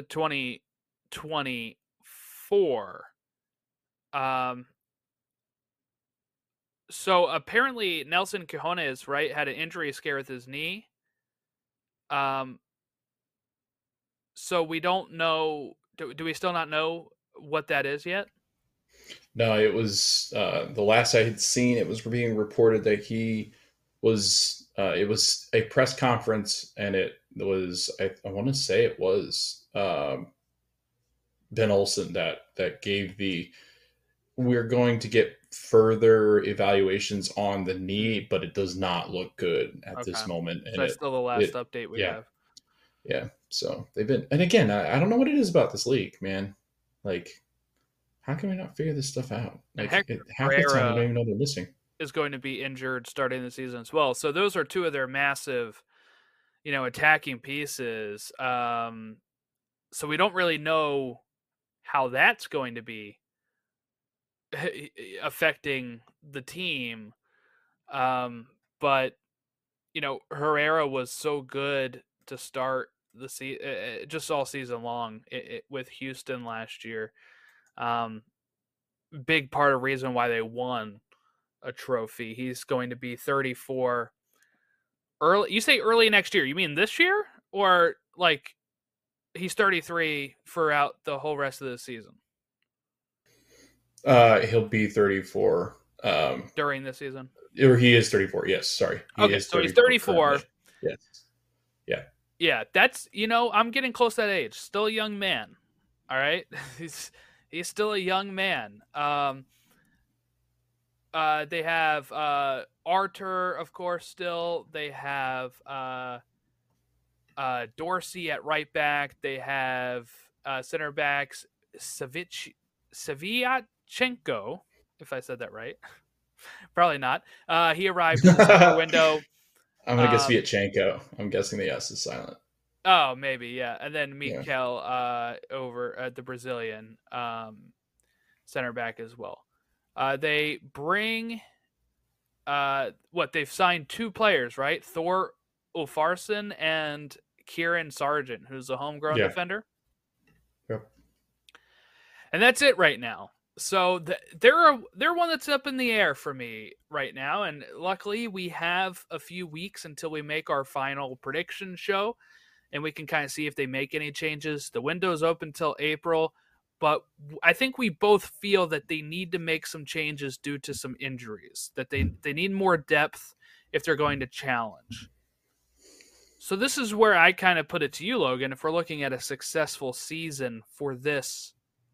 2024. So apparently Nelson Quijones, right, had an injury scare with his knee. So we don't know. Do we still not know what that is yet? No, it was the last I had seen. It was being reported that he was. It was a press conference, and it was. I want to say it was Ben Olsen that gave the. We're going to get further evaluations on the knee, but it does not look good at Okay. this moment. So And that's still the last update we yeah, have. yeah. So they've been, and again, I don't know what it is about this league, man. Like, how can we not figure this stuff out? Like, Hector half the time, I Herrera don't even know they're missing. is going to be injured starting the season as well. So those are two of their massive, attacking pieces. So we don't really know how that's going to be affecting the team. But Herrera was so good to start the just all season long with Houston last year. Big part of reason why they won a trophy. He's going to be 34 early. You say early next year? You mean this year, or like he's 33 for out the whole rest of the season? He'll be 34 during this season, or he is 34. Yes, sorry. Okay, so he's 34. Currently. Yes. Yeah. Yeah, that's I'm getting close to that age. Still a young man. All right, he's still a young man. They have Artur, of course. Still, they have Dorsey at right back. They have center backs Saviachenko, if I said that right. Probably not. He arrived in the summer window. I'm gonna guess Viatchenko. I'm guessing the S is silent. Oh, maybe, yeah. And then Mikel over at the Brazilian center back as well. They bring they've signed two players, right? Thor Ulfarsson and Kieran Sargent, who's a homegrown defender. Yep. And that's it right now. So they're one that's up in the air for me right now, and luckily we have a few weeks until we make our final prediction show, and we can kind of see if they make any changes. The window's open until April, but I think we both feel that they need to make some changes due to some injuries, that they need more depth if they're going to challenge. So this is where I kind of put it to you, Logan. If we're looking at a successful season for this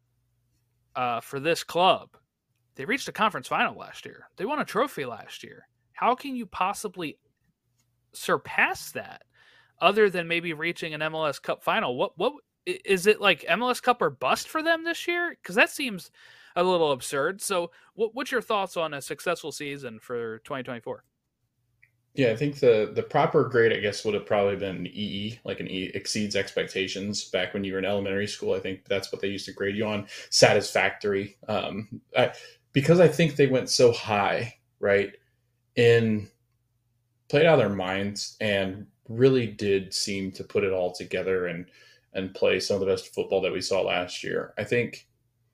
club, they reached a conference final last year. They won a trophy last year. How can you possibly surpass that other than maybe reaching an MLS Cup final? What is it, like MLS Cup or bust for them this year? Because that seems a little absurd. So what's your thoughts on a successful season for 2024? Yeah, I think the proper grade, I guess, would have probably been EE, like an E exceeds expectations. Back when you were in elementary school, I think that's what they used to grade you on, satisfactory. Because I think they went so high, right, played out of their minds and really did seem to put it all together and play some of the best football that we saw last year. I think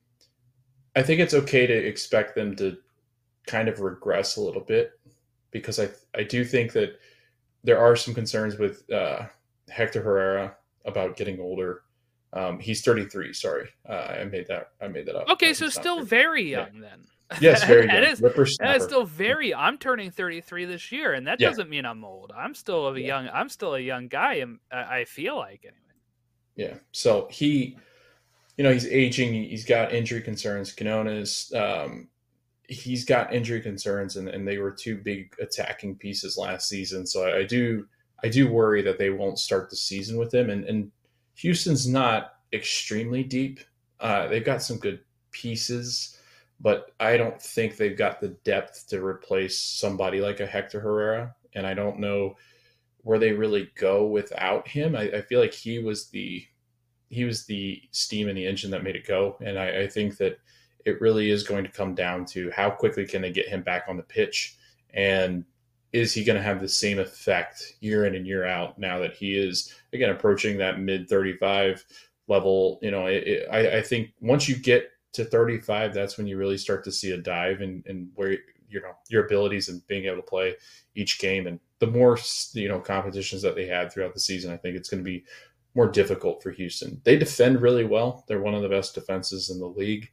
it's okay to expect them to kind of regress a little bit, because I do think that there are some concerns with Hector Herrera about getting older. He's 33. Sorry, I made that up. Okay, so still very young then. Yes, very young. That is still very. I'm turning 33 this year, and that doesn't mean I'm old. I'm still a young guy, and I feel like anyway. Yeah. So he's aging. He's got injury concerns. Quinones. He's got injury concerns, and they were two big attacking pieces last season. So I do worry that they won't start the season with him. And Houston's not extremely deep. They've got some good pieces, but I don't think they've got the depth to replace somebody like a Hector Herrera. And I don't know where they really go without him. I feel like he was the steam in the engine that made it go. And I think that it really is going to come down to how quickly can they get him back on the pitch, and is he going to have the same effect year in and year out now that he is, again, approaching that mid 35 level. I think once you get to 35, that's when you really start to see a dive in where your abilities and being able to play each game. And the more competitions that they had throughout the season, I think it's going to be more difficult for Houston. They defend really well. They're one of the best defenses in the league.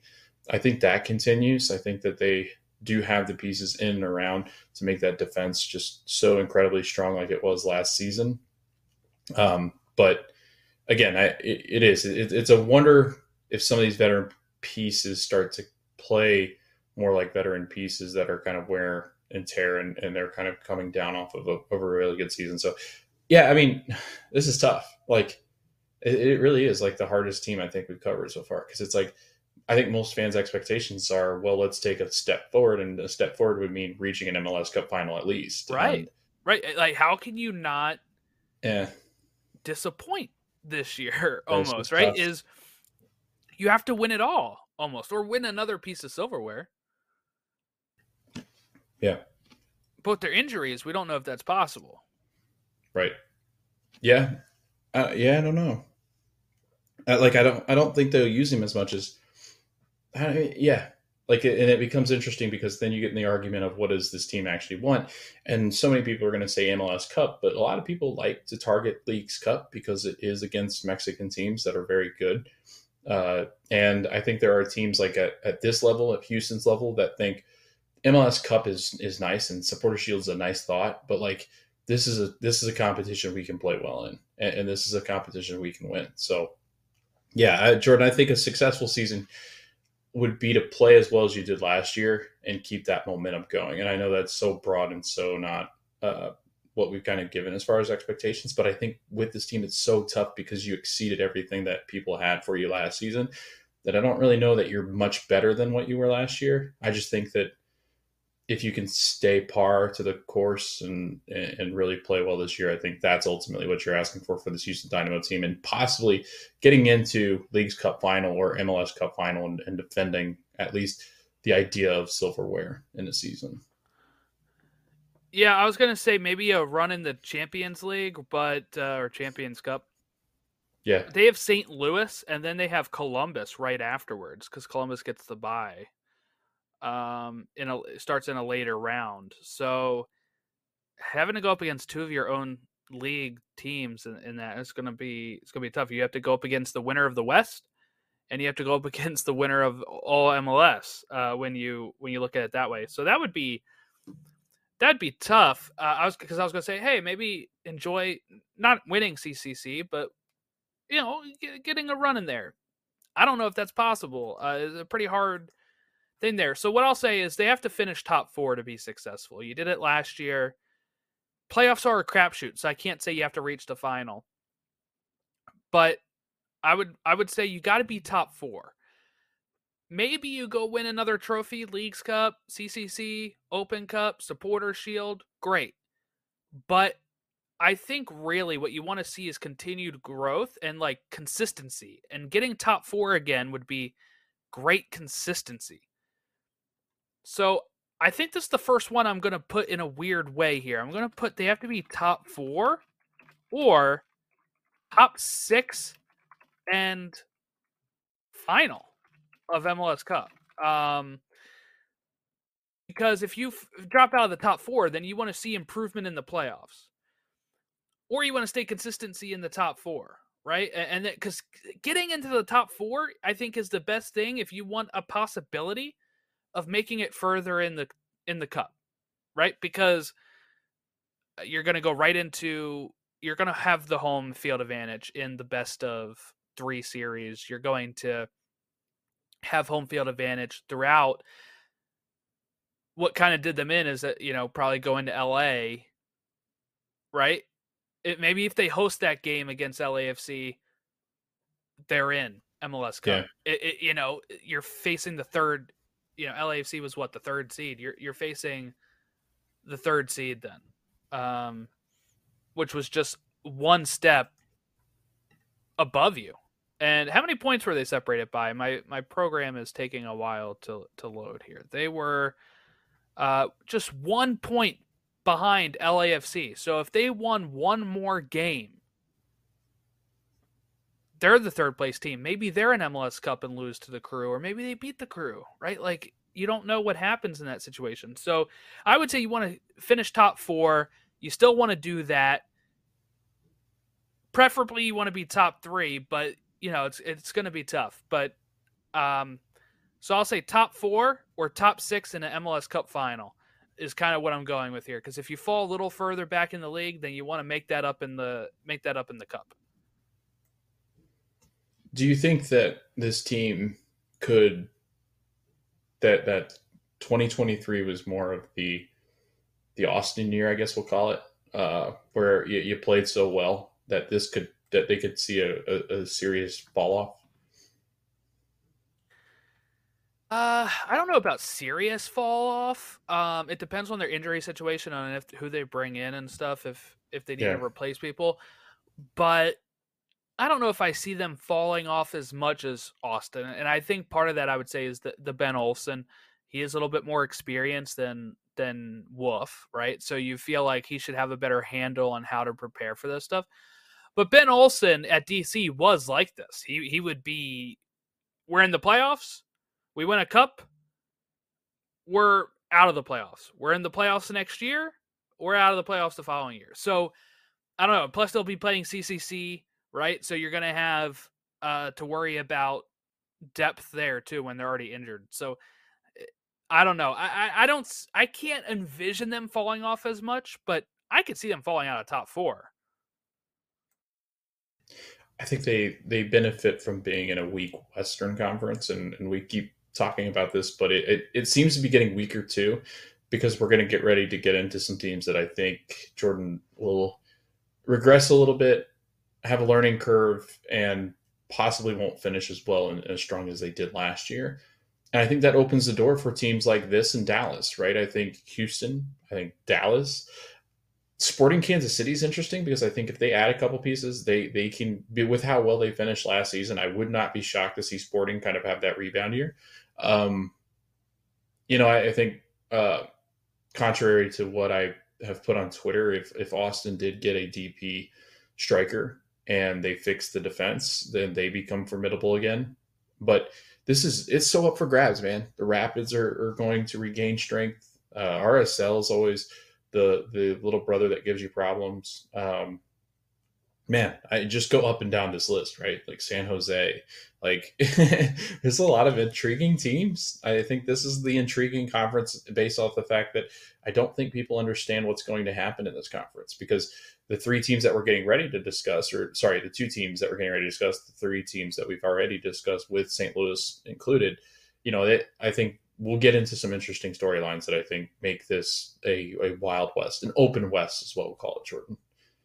I think that continues. I think that they do have the pieces in and around to make that defense just so incredibly strong, like it was last season. But again, it's a wonder if some of these veteran pieces start to play more like veteran pieces that are kind of wear and tear, and they're kind of coming down off of a really good season. So, yeah, I mean, this is tough. Like, it really is like the hardest team I think we've covered so far, because it's like I think most fans' expectations are, well, let's take a step forward, and a step forward would mean reaching an MLS Cup final at least. Right. Right. Like, how can you not disappoint this year almost, right? Tough. Is you have to win it all almost, or win another piece of silverware. Yeah. But their injuries, we don't know if that's possible. Right. Yeah. I don't know. I don't think they'll use him as much as, yeah. Like, and it becomes interesting because then you get in the argument of what does this team actually want? And so many people are going to say MLS Cup, but a lot of people like to target Leagues Cup because it is against Mexican teams that are very good. And I think there are teams like at this level, at Houston's level, that think MLS Cup is nice and Supporter Shield is a nice thought, but like this is a competition we can play well in, and this is a competition we can win. So, yeah, Jordan, I think a successful season would be to play as well as you did last year and keep that momentum going. And I know that's so broad and so not what we've kind of given as far as expectations, but I think with this team, it's so tough because you exceeded everything that people had for you last season, that I don't really know that you're much better than what you were last year. I just think that if you can stay par to the course and really play well this year, I think that's ultimately what you're asking for this Houston Dynamo team, and possibly getting into Leagues Cup final or MLS Cup final and defending at least the idea of silverware in the season. Yeah, I was going to say maybe a run in the Champions League, but or Champions Cup. Yeah. They have St. Louis, and then they have Columbus right afterwards because Columbus gets the bye. It starts in a later round. So having to go up against two of your own league teams in that it's gonna be tough. You have to go up against the winner of the West, and you have to go up against the winner of all MLS when you look at it that way. So that'd be tough. I was gonna say, hey, maybe enjoy not winning CCC, but getting a run in there. I don't know if that's possible. It's a pretty hard thing there. So what I'll say is they have to finish top 4 to be successful. You did it last year. Playoffs are a crapshoot, so I can't say you have to reach the final. But I would say you got to be top 4. Maybe you go win another trophy, Leagues Cup, CCC, Open Cup, Supporter Shield. Great. But I think really what you want to see is continued growth and like consistency. And getting top 4 again would be great consistency. So I think this is the first one I'm going to put in a weird way here. I'm going to put they have to be top 4 or top 6 and final of MLS Cup. Because if you drop out of the top 4, then you want to see improvement in the playoffs. Or you want to stay consistency in the top 4, right? And because getting into the top 4, I think, is the best thing if you want a possibility of making it further in the cup, right? Because you're going to go right into, you're going to have the home field advantage in the best of 3 series. You're going to have home field advantage throughout. What kind of did them in is that, probably going to LA, right? Maybe if they host that game against LAFC, they're in MLS Cup. Yeah. You're facing the third, LAFC was the 3rd seed. You're facing the 3rd seed then, which was just one step above you. And how many points were they separated by? My program is taking a while to load here. They were just 1 point behind LAFC. So if they won one more game, they're the 3rd place team. Maybe they're in MLS Cup and lose to the Crew, or maybe they beat the Crew, right? Like, you don't know what happens in that situation. So I would say you want to finish top 4. You still want to do that. Preferably you want to be top 3, but it's going to be tough. But So I'll say top 4 or top 6 in an MLS Cup final is kind of what I'm going with here. Because if you fall a little further back in the league, then you want to make that up in the cup. Do you think that this team could that 2023 was more of the Austin year, I guess we'll call it, where you played so well that they could see a serious fall off? I don't know about serious fall off. It depends on their injury situation, on who they bring in and stuff. If they need to replace people, but I don't know if I see them falling off as much as Austin. And I think part of that I would say is the Ben Olsen. He is a little bit more experienced than Wolf, right? So you feel like he should have a better handle on how to prepare for this stuff. But Ben Olsen at DC was like this. He would be, we're in the playoffs. We win a cup. We're out of the playoffs. We're in the playoffs the next year. We're out of the playoffs the following year. So I don't know. Plus they'll be playing CCC, right? So you're going to have to worry about depth there too when they're already injured. So I don't know. I can't envision them falling off as much, but I could see them falling out of top 4. I think they benefit from being in a weak Western Conference, and we keep talking about this, but it seems to be getting weaker too, because we're going to get ready to get into some teams that I think Jordan will regress a little bit, have a learning curve, and possibly won't finish as well and as strong as they did last year. And I think that opens the door for teams like this in Dallas, right? I think Houston, I think Dallas. Sporting Kansas City is interesting because I think if they add a couple pieces, they can be, with how well they finished last season. I would not be shocked to see Sporting kind of have that rebound year. I think contrary to what I have put on Twitter, if Austin did get a DP striker and they fix the defense, then they become formidable again. But it's so up for grabs, man. The Rapids are going to regain strength. RSL is always the little brother that gives you problems. Man, I just go up and down this list, right? Like San Jose, like there's a lot of intriguing teams. I think this is the intriguing conference based off the fact that I don't think people understand what's going to happen in this conference, because the 3 teams that we're getting ready to discuss, the 2 teams that we're getting ready to discuss, the 3 teams that we've already discussed with St. Louis included, I think we'll get into some interesting storylines that I think make this a Wild West, an open West is what we'll call it, Jordan.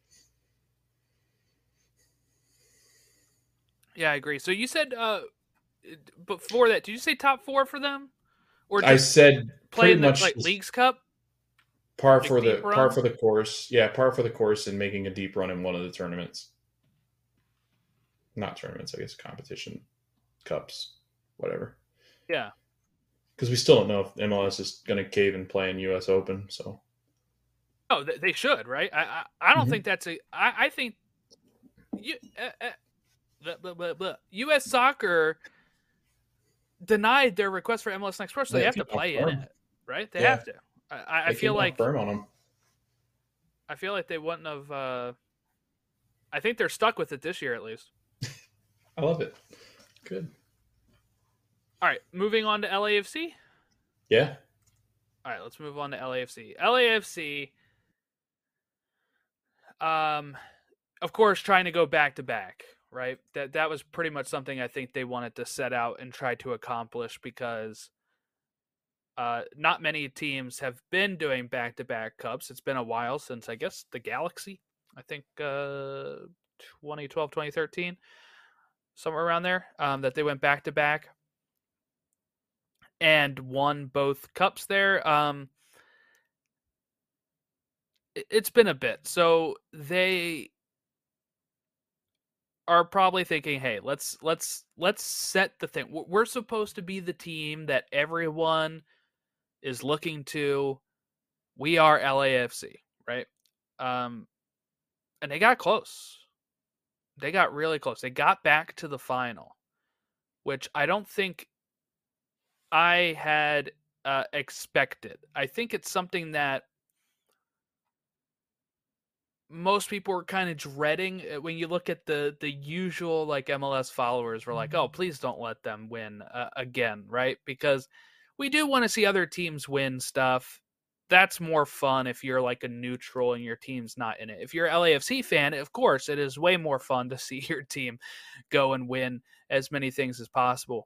Yeah, I agree. So you said before that, did you say top 4 for them, or I said play in the like Leagues Cup? Par for the course. Yeah, par for the course and making a deep run in one of the tournaments. Not tournaments, I guess, competition, cups, whatever. Yeah. Because we still don't know if MLS is going to cave and play in U.S. Open. So, oh, they should, right? I don't think that's I think U.S. Soccer denied their request for MLS Next Pro, so they have to play in it, right? They have to. I feel like firm on them. I feel like they wouldn't have. I think they're stuck with it this year, at least. I love it. Good. All right, moving on to LAFC. Yeah. All right, let's move on to LAFC. LAFC, of course, trying to go back to back, right? That was pretty much something I think they wanted to set out and try to accomplish, because not many teams have been doing back to back cups. It's been a while since, I guess, the Galaxy. I think 2012, 2013, somewhere around there, that they went back to back and won both cups there. It's been a bit. So they are probably thinking, hey, let's set the thing. We're supposed to be the team that everyone is looking to. We are LAFC, right? And they got close. They got really close. They got back to the final, which I don't think I had expected. I think it's something that most people were kind of dreading. When you look at the usual like MLS followers were like, oh, please don't let them win again, right? Because we do want to see other teams win stuff. That's more fun if you're like a neutral and your team's not in it. If you're an LAFC fan, of course, it is way more fun to see your team go and win as many things as possible.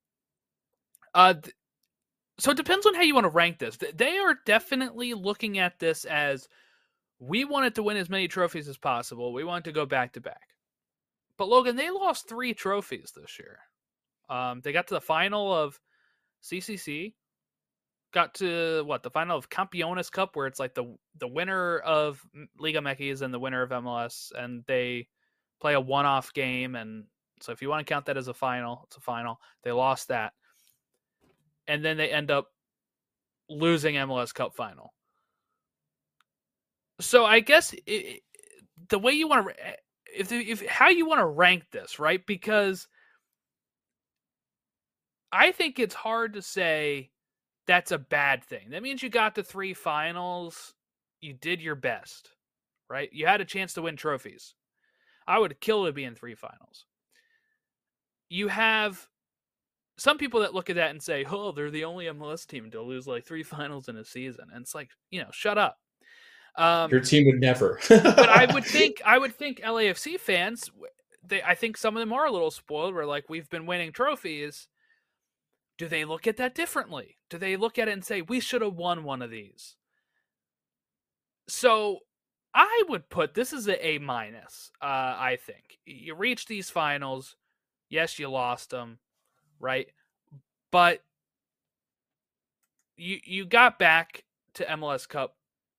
So it depends on how you want to rank this. They are definitely looking at this as, we wanted to win as many trophies as possible. We wanted to go back to back. But Logan, they lost 3 trophies this year. They got to the final of CCC, got to the final of Campeones Cup, where it's like the winner of Liga MX and the winner of MLS, and they play a one-off game. And so if you want to count that as a final, it's a final. They lost that. And then they end up losing MLS Cup final. So I guess the way you want to, if how you want to rank this, right? Because I think it's hard to say that's a bad thing. That means you got to 3 finals. You did your best, right? You had a chance to win trophies. I would kill to be in 3 finals. You have some people that look at that and say, oh, they're the only MLS team to lose like 3 finals in a season. And it's like, shut up. Your team would never. But I would think LAFC fans, I think some of them are a little spoiled. We're like, we've been winning trophies. Do they look at that differently? Do they look at it and say, we should have won one of these? So I would put this as an A-. I think you reach these finals. Yes, you lost them, right? But you got back to MLS Cup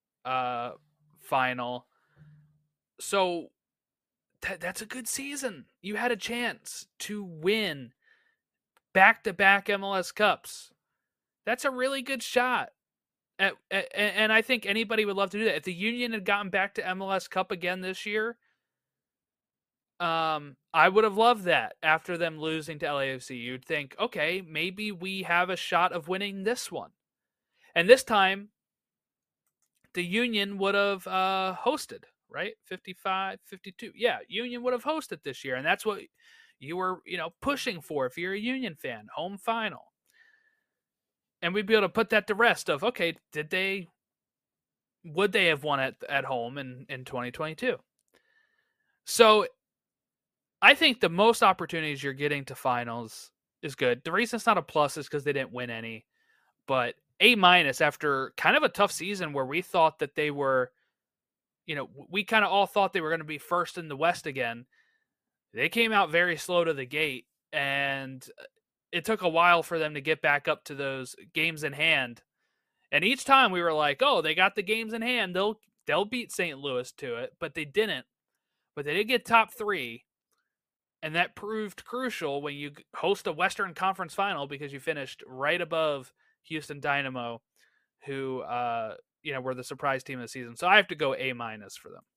final. So that's a good season. You had a chance to win back-to-back MLS Cups. That's a really good shot. And I think anybody would love to do that. If the Union had gotten back to MLS Cup again this year, I would have loved that after them losing to LAFC. You'd think, okay, maybe we have a shot of winning this one. And this time, the Union would have hosted, right? 55, 52. Yeah, Union would have hosted this year. And that's what you were, pushing for if you're a Union fan. Home final. And we'd be able to put that to rest of, okay, would they have won at home in 2022? So I think the most opportunities you're getting to finals is good. The reason it's not a plus is because they didn't win any. But A- after kind of a tough season where we thought that they were, we kind of all thought they were going to be first in the West again. They came out very slow to the gate, and it took a while for them to get back up to those games in hand. And each time we were like, oh, they got the games in hand. They'll beat St. Louis to it, but they didn't. But they did get top 3. And that proved crucial when you host a Western Conference final because you finished right above Houston Dynamo, who, were the surprise team of the season. So I have to go A- for them.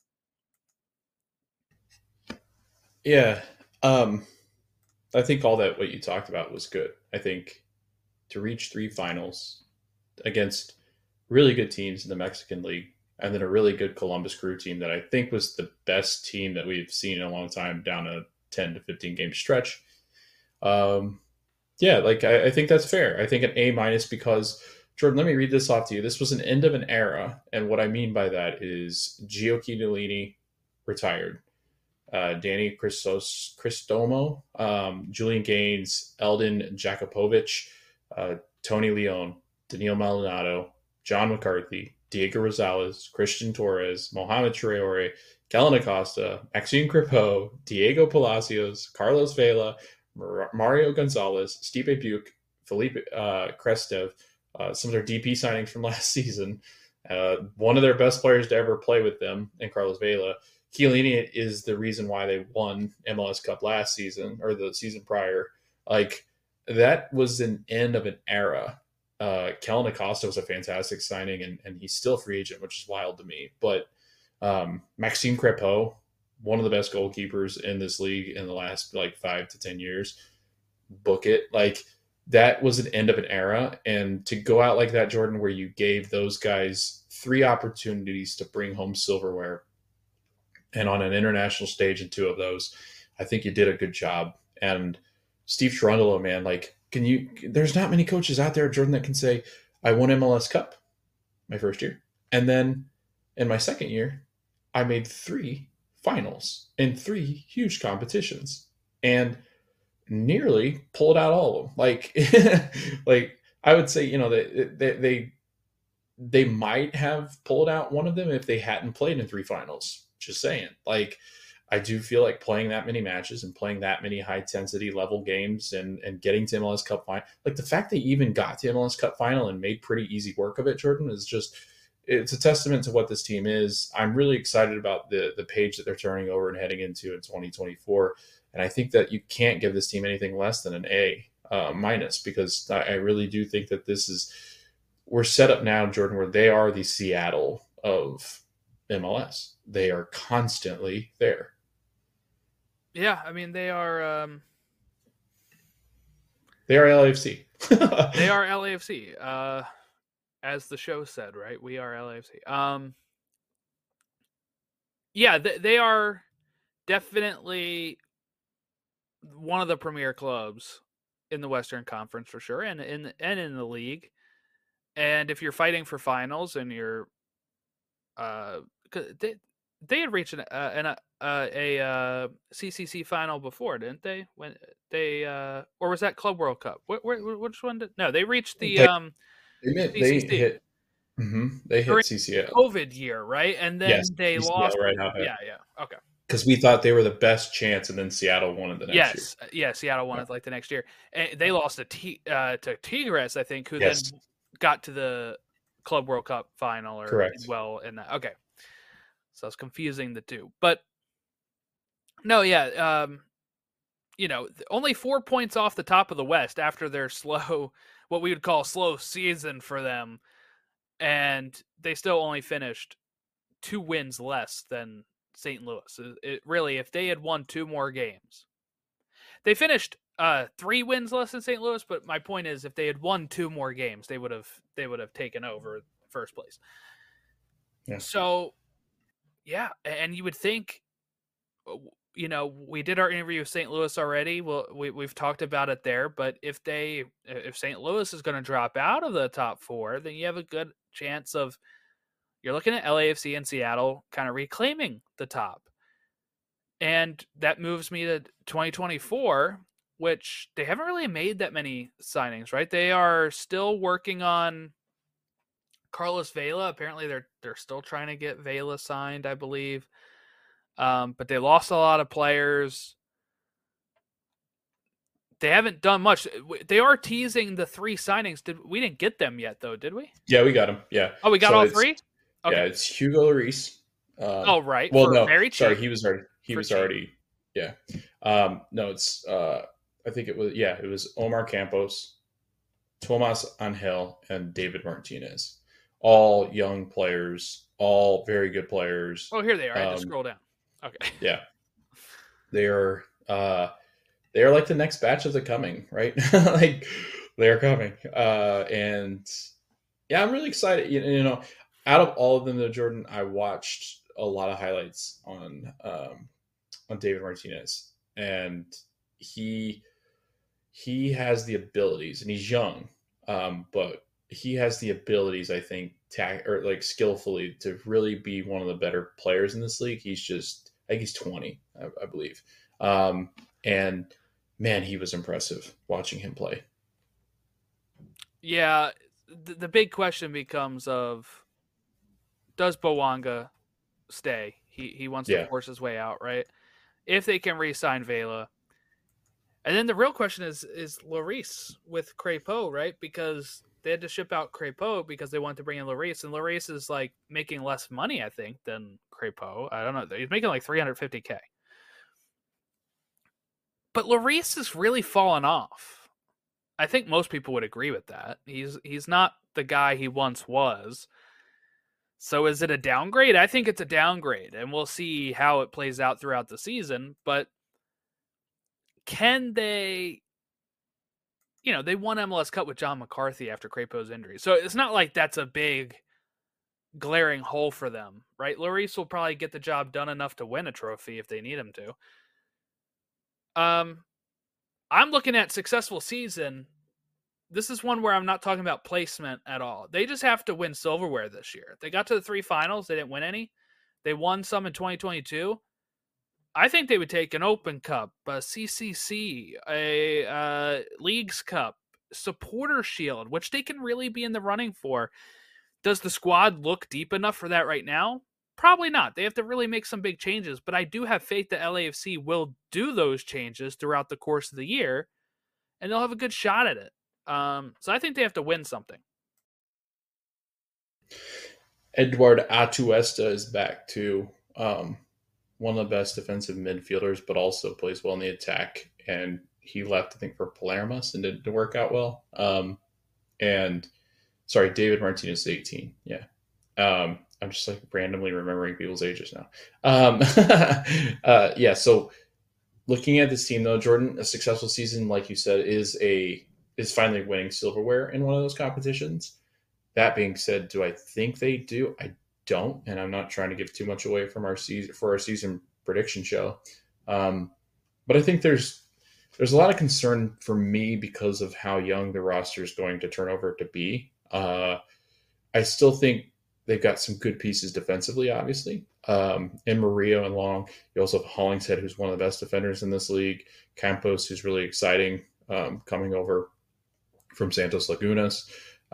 Yeah. I think all that what you talked about was good. I think to reach 3 finals against really good teams in the Mexican League, and then a really good Columbus Crew team that I think was the best team that we've seen in a long time down a 10 to 15 game stretch. I think that's fair. I think an A- because, Jordan, let me read this off to you. This was an end of an era. And what I mean by that is Gio Chiellini retired. Danny Cristomo, Julian Gaines, Eldon Jakupovic, Tony Leon, Daniil Maldonado, John McCarthy, Diego Rosales, Christian Torres, Mohamed Traore, Kellen Acosta, Maxime Crepeau, Diego Palacios, Carlos Vela, Mario Gonzalez, Stipe Buke, Felipe Krestev, some of their DP signings from last season. One of their best players to ever play with them, and Carlos Vela. Chiellini is the reason why they won MLS Cup last season or the season prior. Like, that was an end of an era. Kellen Acosta was a fantastic signing, and he's still a free agent, which is wild to me. But Maxime Crepeau, one of the best goalkeepers in this league in the last 5 to 10 years. Book it. That was an end of an era. And to go out like that, Jordan, where you gave those guys 3 opportunities to bring home silverware and on an international stage in 2 of those, I think you did a good job. And Steve Cherundolo, man, like, there's not many coaches out there, Jordan, that can say, I won MLS Cup my first year. And then in my second year, I made 3 finals in 3 huge competitions and nearly pulled out all of them. Like, like I would say, they might have pulled out one of them if they hadn't played in 3 finals. Just saying. Like, I do feel like playing that many matches and playing that many high intensity level games and getting to MLS Cup final, like the fact they even got to MLS Cup final and made pretty easy work of it, Jordan, is just, it's a testament to what this team is. I'm really excited about the page that they're turning over and heading into in 2024. And I think that you can't give this team anything less than an A minus, because I really do think that we're set up now, Jordan, where they are the Seattle of MLS. They are constantly there. Yeah, I mean, they are LAFC. They are LAFC. As the show said, right? We are LAFC. Yeah, they are definitely one of the premier clubs in the Western Conference for sure, and in the league. And if you're fighting for finals and you're, they had reached a CCC final before, didn't they? When they or was that Club World Cup? Which one did? No, they reached the they hit. They hit CCL COVID year, right? And then they CCL, lost. Right, yeah, okay. Because we thought they were the best chance, and then Seattle won it the next year. Yeah, Seattle won it like the next year, and they lost to Tigres, I think, who then got to the Club World Cup final, or correct. Well, in that. Okay, so I was confusing the two, but no, yeah, only 4 points off the top of the West after their slow, what we would call slow season for them, and they still only finished 2 wins less than St. Louis. It really, if they had won 2 more games, they finished 3 wins less than St. Louis. But my point is, if they had won 2 more games, they would have taken over first place. Yeah. So, yeah, and you would think, we did our interview with St. Louis already. Well, we've talked about it there. But if St. Louis is going to drop out of the top 4, then you have a good chance of, you're looking at LAFC and Seattle kind of reclaiming the top. And that moves me to 2024, which they haven't really made that many signings, right? They are still working on Carlos Vela. Apparently they're still trying to get Vela signed, I believe. But they lost a lot of players. They haven't done much. They are teasing the 3 signings. We didn't get them yet, though, did we? Yeah, we got them. Yeah. Oh, we got all 3? Okay. Yeah, it's Hugo Lloris. Right. Well, no, very cheap. Sorry, he was already. Yeah. No, it's. I think it was Omar Campos, Tomas Angel, and David Martinez. All young players, all very good players. Oh, here they are. I had to scroll down. Okay. Yeah. They are like the next batch of the coming, right? Like, they're coming. And yeah, I'm really excited. Out of all of them, though, Jordan, I watched a lot of highlights on David Martinez, and he has the abilities, and he's young, but he has the abilities, I think, skillfully to really be one of the better players in this league. I think he's 20, I believe, and man, he was impressive watching him play. Yeah, the big question becomes of, does Bouanga stay? He wants to force his way out, right? If they can re-sign Vela. And then the real question is Lloris with Crépeau, right? Because they had to ship out Crépeau because they wanted to bring in Lloris. And Lloris is like making less money, I think, than Crépeau. I don't know. He's making like $350K. But Lloris has really fallen off. I think most people would agree with that. He's not the guy he once was. So is it a downgrade? I think it's a downgrade, and we'll see how it plays out throughout the season. But can they, they won MLS Cup with John McCarthy after Crépeau's injury. So it's not like that's a big glaring hole for them, right? Lloris will probably get the job done enough to win a trophy if they need him to. I'm looking at successful season. This is one where I'm not talking about placement at all. They just have to win silverware this year. They got to the 3 finals. They didn't win any. They won some in 2022. I think they would take an Open Cup, a CCC, a Leagues Cup, Supporter Shield, which they can really be in the running for. Does the squad look deep enough for that right now? Probably not. They have to really make some big changes, but I do have faith that LAFC will do those changes throughout the course of the year, and they'll have a good shot at it. So I think they have to win something. Eduard Atuesta is back too. One of the best defensive midfielders, but also plays well in the attack. And he left, I think, for Palermo and didn't work out well. David Martinez is 18. Yeah. I'm just like randomly remembering people's ages now. Yeah. So looking at this team though, Jordan, a successful season, like you said, is finally winning silverware in one of those competitions. That being said, do I think they do? I don't, and I'm not trying to give too much away from our season prediction show. But I think there's a lot of concern for me because of how young the roster is going to turn over to be. I still think they've got some good pieces defensively, obviously. In Murillo and Long, you also have Hollingshead, who's one of the best defenders in this league. Campos, who's really exciting, coming over from Santos Lagunas.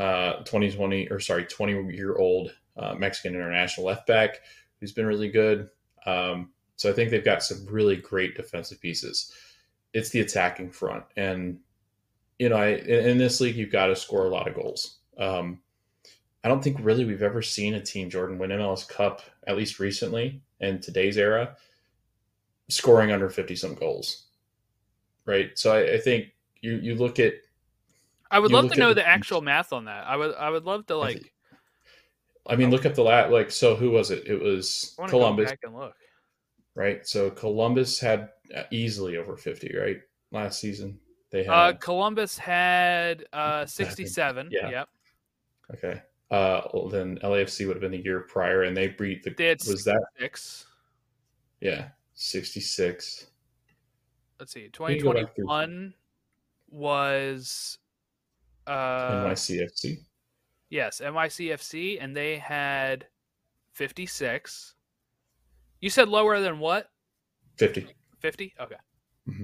20-year-old Mexican international left back who's been really good. So I think they've got some really great defensive pieces. It's the attacking front. And, in this league, you've got to score a lot of goals. I don't think really we've ever seen a team, Jordan, win MLS Cup, at least recently in today's era, scoring under 50-some goals. Right? So I think you look at I would love to know the actual math on that. I would love to look up the so who was it? It was Columbus. Go back and look. Right. So Columbus had easily over 50, right? Last season they had Columbus had 67. Yeah. Yep. Okay. Then LAFC would have been the year prior, and they beat was that 6? Yeah, 66. Let's see. 2021 was NYCFC. Yes, NYCFC, and they had 56. You said lower than what? 50. 50? Okay. Mm-hmm.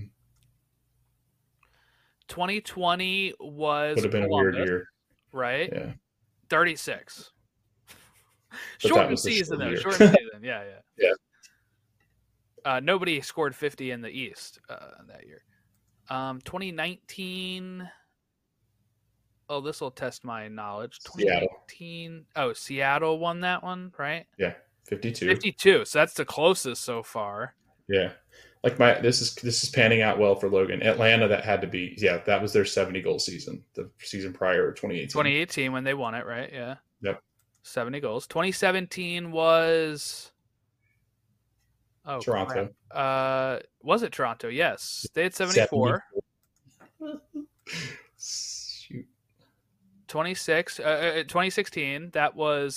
2020 was would have been Columbus, a weird year, right? Yeah. 36. Shortened season, though. Year. Shortened season. Yeah. Yeah. Nobody scored 50 in the East that year. 2019. Oh, this will test my knowledge. 2019. Oh, Seattle won that one, right? Yeah, 52. 52. So that's the closest so far. Yeah. This is panning out well for Logan. Atlanta, that had to be, that was their 70-goal season, the season prior, 2018. 2018 when they won it, right? Yeah. Yep. 70 goals. 2017 was Toronto. Was it Toronto? Yes. They had 74. 2016, that was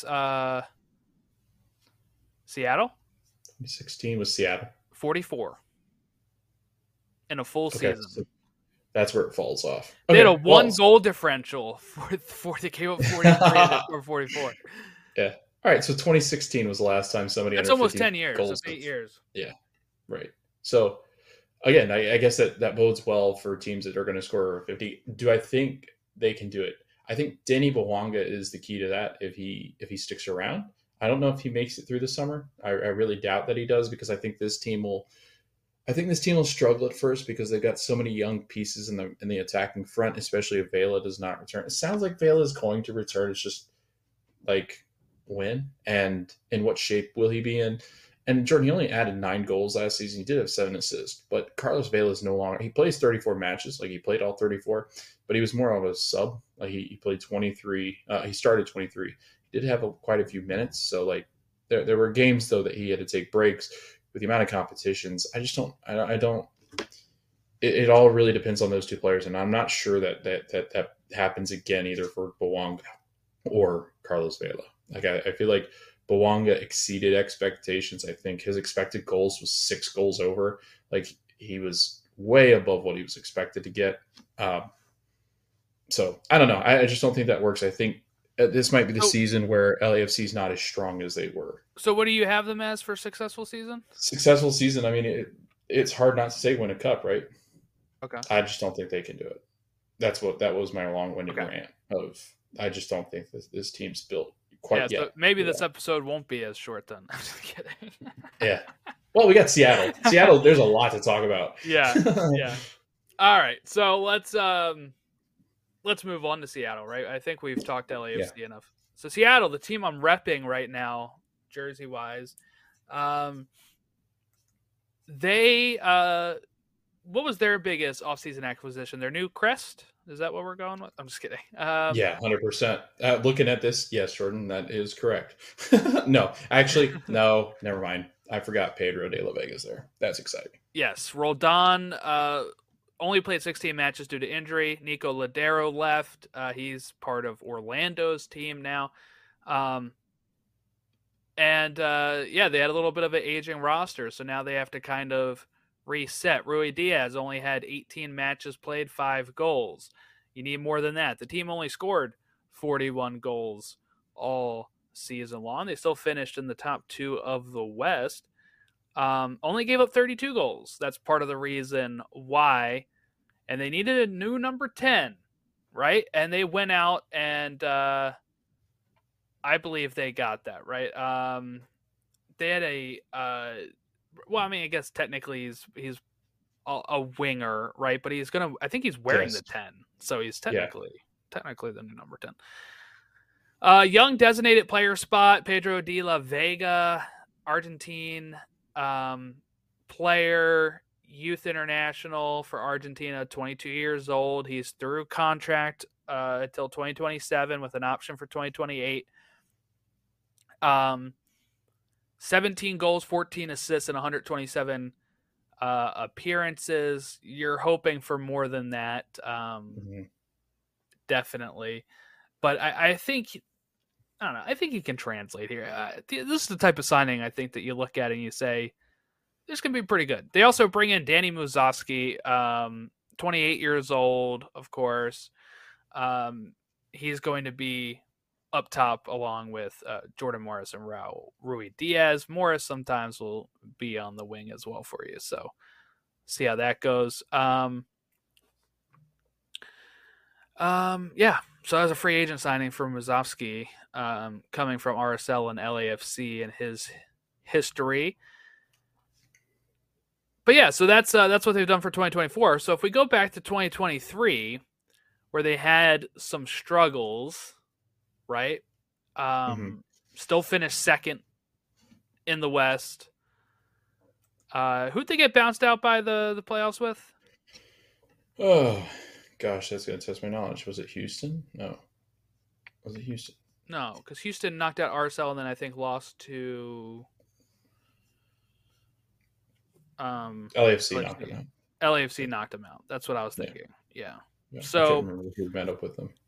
Seattle. 2016 was Seattle. 44 in a full season. So that's where it falls off. They had a goal differential for the came up 43 or 44. Yeah. All right. So 2016 was the last time somebody. That's almost 10 years. Goals. That's 8 years. Yeah. Right. So again, I guess that bodes well for teams that are going to score over 50. Do I think they can do it? I think Denny Bouanga is the key to that. If he sticks around, I don't know if he makes it through the summer. I really doubt that he does, because I think this team will struggle at first because they've got so many young pieces in the attacking front, especially if Vela does not return. It sounds like Vela is going to return. It's just like when and in what shape will he be in? And Jordan, he only added 9 goals last season. He did have 7 assists, but Carlos Vela is no longer. He plays 34 matches, like he played all 34, but he was more of a sub. Like he played 23. He started 23. He did have quite a few minutes. So like there were games though that he had to take breaks with the amount of competitions. I just don't. I don't. It all really depends on those two players, and I'm not sure that happens again either for Bouanga or Carlos Vela. Like I feel like Bawanga exceeded expectations. I think his expected goals was 6 goals over. Like he was way above what he was expected to get. So I don't know. I just don't think that works. I think this might be the season where LAFC is not as strong as they were. So what do you have them as for successful season? Successful season. I mean, it's hard not to say win a cup, right? Okay. I just don't think they can do it. That was my long-winded rant of. I just don't think this team's built quite yet. So maybe this episode won't be as short then. I'm just kidding. Yeah. Well, we got Seattle. Seattle, there's a lot to talk about. Yeah. All right. So let's move on to Seattle, right? I think we've talked LAFC enough. So Seattle, the team I'm repping right now, jersey-wise, they what was their biggest offseason acquisition? Their new crest? Is that what we're going with? I'm just kidding. 100%. Looking at this, yes, Jordan, that is correct. No, actually, no, never mind. I forgot Pedro de la Vega's there. That's exciting. Yes, Roldan only played 16 matches due to injury. Nico Ladero left. He's part of Orlando's team now. They had a little bit of an aging roster, so now they have to kind of reset. Rui Diaz only had 18 matches played, 5 goals. You need more than that. The team only scored 41 goals all season long. They still finished in the top 2 of the West. Only gave up 32 goals. That's part of the reason why. And they needed a new number 10, right? And they went out and I believe they got that, right? They had I guess technically he's a winger, right? But I think he's wearing the 10. So he's technically the new number 10. Young designated player spot, Pedro de la Vega, Argentine player, youth international for Argentina, 22 years old. He's through contract until 2027 with an option for 2028. 17 goals, 14 assists, and 127 appearances. You're hoping for more than that, definitely. But I think he can translate here. This is the type of signing I think that you look at and you say, this can be pretty good. They also bring in Danny Musovski, 28 years old, of course. He's going to be up top along with Jordan Morris and Rui Diaz. Morris sometimes will be on the wing as well for you. So see how that goes. So as a free agent signing for Musovski, coming from RSL and LAFC and his history. But yeah, so that's what they've done for 2024. So if we go back to 2023, where they had some struggles, right? Still finished second in the West. Who'd they get bounced out by the playoffs with? Oh, gosh, that's going to test my knowledge. Was it Houston? No. Was it Houston? No, because Houston knocked out RSL and then I think lost to... LAFC knocked him out. LAFC knocked him out. That's what I was thinking. Yeah. So I can't remember who met up with them.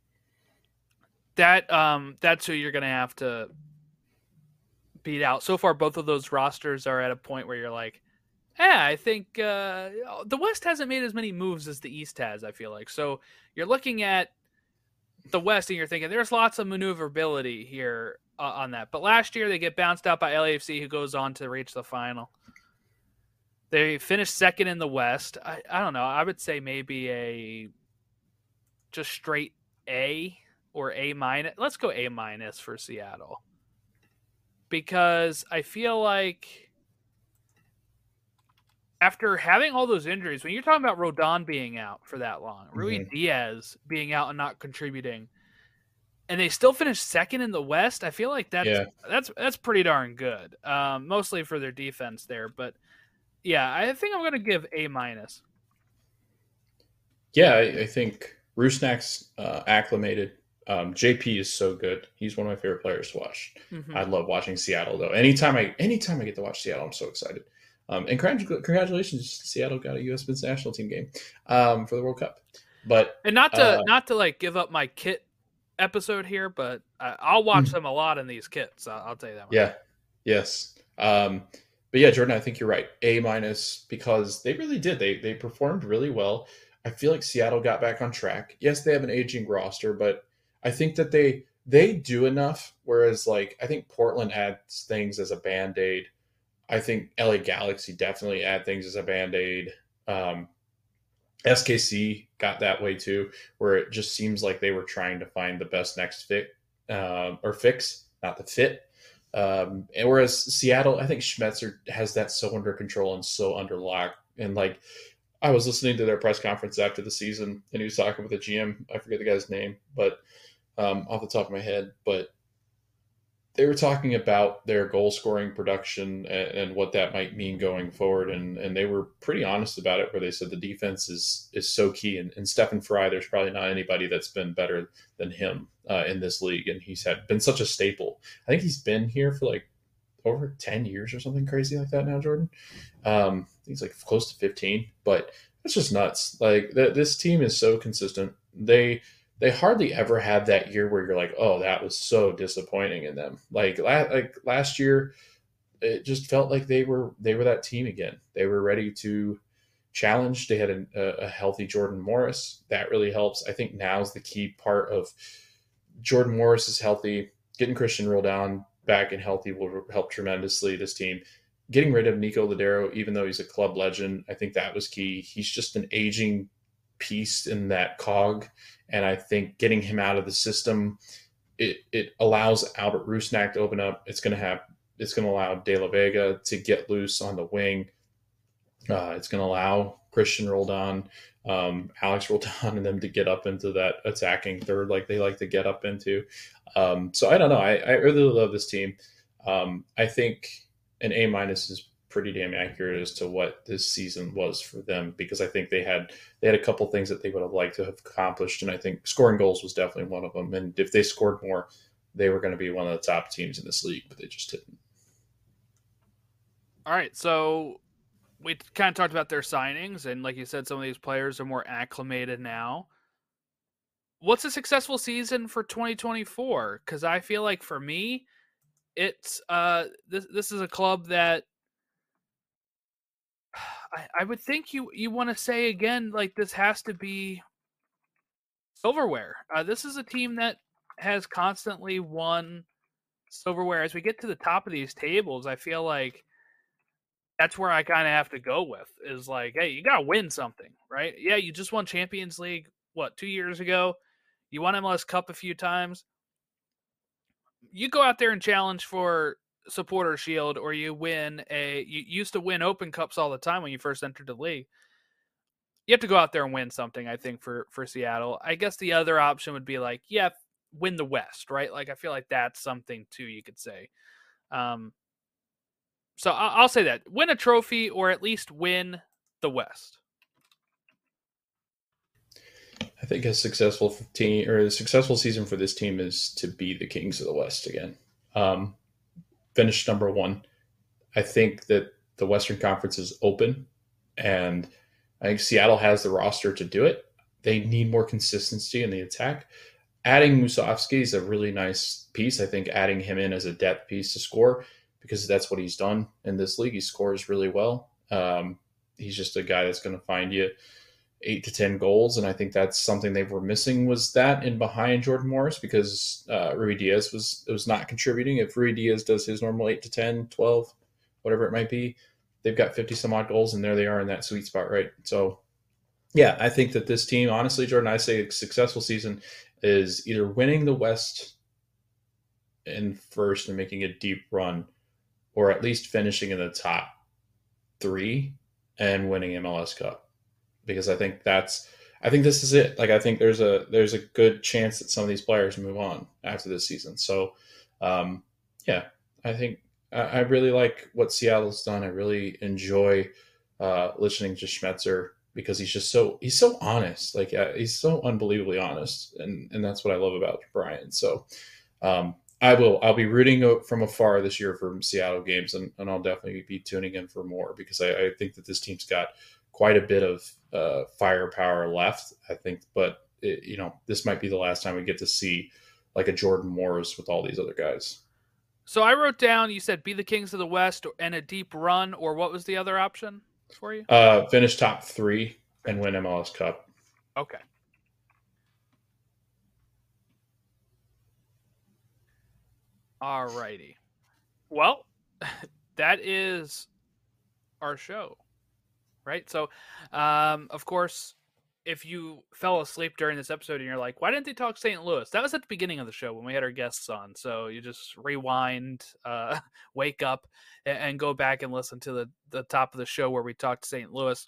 That's who you're going to have to beat out. So far, both of those rosters are at a point where you're like, I think the West hasn't made as many moves as the East has, I feel like. So you're looking at the West and you're thinking there's lots of maneuverability here on that. But last year they get bounced out by LAFC, who goes on to reach the final. They finished second in the West. I don't know. I would say maybe a just straight A or A minus. Let's go A minus for Seattle. Because I feel like after having all those injuries, when you're talking about Roldan being out for that long, Rui Diaz being out and not contributing, and they still finished second in the West, I feel like that's pretty darn good. Mostly for their defense there, but yeah, I think I'm going to give A minus. Yeah, I think Rusnak's acclimated. JP is so good. He's one of my favorite players to watch. I love watching Seattle, though. Anytime I get to watch Seattle, I'm so excited. And congratulations, Seattle got a U.S. men's national team game for the World Cup. But not to like give up my kit episode here, but I'll watch them a lot in these kits. I'll tell you that much. Yeah. Yes. But yeah, Jordan, I think you're right. A minus, because they really did. They performed really well. I feel like Seattle got back on track. Yes, they have an aging roster, but I think that they do enough. Whereas, like, I think Portland adds things as a band-aid. I think LA Galaxy definitely add things as a band-aid. SKC got that way too, where it just seems like they were trying to find the best next fit or fix, not the fit. And whereas Seattle, I think Schmetzer has that so under control and so under lock. And like, I was listening to their press conference after the season, and he was talking with the GM. I forget the guy's name, but off the top of my head, but they were talking about their goal scoring production and what that might mean going forward. And they were pretty honest about it, where they said the defense is so key. And Stephen Fry, there's probably not anybody that's been better than him in this league. And he's been such a staple. I think he's been here for like over 10 years or something crazy like that now, Jordan. He's like close to 15, but it's just nuts. Like this team is so consistent. They hardly ever have that year where you're like, oh, that was so disappointing in them. Like last year, it just felt like they were that team again. They were ready to challenge. They had a healthy Jordan Morris. That really helps. I think now's the key part of Jordan Morris is healthy. Getting Christian Roldan back and healthy will help tremendously this team. Getting rid of Nico Ladero, even though he's a club legend, I think that was key. He's just an aging piece in that cog. And I think getting him out of the system, it allows Albert Rusnak to open up. It's going to allow De La Vega to get loose on the wing. It's going to allow Christian Roldan, Alex Roldan, and them to get up into that attacking third like they like to get up into. So I don't know. I really love this team. I think an A minus is pretty damn accurate as to what this season was for them, because I think they had a couple things that they would have liked to have accomplished, and I think scoring goals was definitely one of them. And if they scored more, they were going to be one of the top teams in this league, but they just didn't. All right, so we kind of talked about their signings, and like you said, some of these players are more acclimated now. What's a successful season for 2024? Because I feel like for me, it's this is a club that I would think you want to say again, like this has to be silverware. This is a team that has constantly won silverware. As we get to the top of these tables, I feel like that's where I kind of have to go with is like, hey, you got to win something, right? Yeah, you just won Champions League, 2 years ago? You won MLS Cup a few times. You go out there and challenge for Supporter Shield, or you used to win Open Cups all the time when you first entered the league. You have to go out there and win something, I think, for Seattle. I guess the other option would be like, yeah, win the West, right? Like, I feel like that's something too you could say. So I'll say that. Win a trophy, or at least win the West. I think a successful team, or a successful season for this team, is to be the Kings of the West again. Finish number one. I think that the Western Conference is open, and I think Seattle has the roster to do it. They need more consistency in the attack. Adding Musovski is a really nice piece. I think adding him in as a depth piece to score, because that's what he's done in this league. He scores really well. He's just a guy that's going to find you 8 to 10 goals. And I think that's something they were missing, was that in behind Jordan Morris, because Rui Diaz was not contributing. If Rui Diaz does his normal 8 to 10, 12, whatever it might be, they've got 50 some odd goals, and there they are in that sweet spot, right? So yeah, I think that this team, honestly, Jordan, I say a successful season is either winning the West in first and making a deep run, or at least finishing in the top 3 and winning MLS Cup. Because I think this is it. Like, I think there's a good chance that some of these players move on after this season. So, yeah, I think I really like what Seattle's done. I really enjoy listening to Schmetzer, because he's so honest. Like, he's so unbelievably honest, and that's what I love about Brian. So, I'll be rooting from afar this year for Seattle games, and I'll definitely be tuning in for more, because I think that this team's got quite a bit of firepower left, I think. But this might be the last time we get to see like a Jordan Morris with all these other guys. So I wrote down, you said be the Kings of the West and a deep run, or what was the other option for you? Finish top 3 and win MLS Cup. Okay. All righty. Well, that is our show, right? So, of course, if you fell asleep during this episode and you're like, why didn't they talk St. Louis? That was at the beginning of the show when we had our guests on. So you just rewind, wake up, and go back and listen to the top of the show where we talked St. Louis.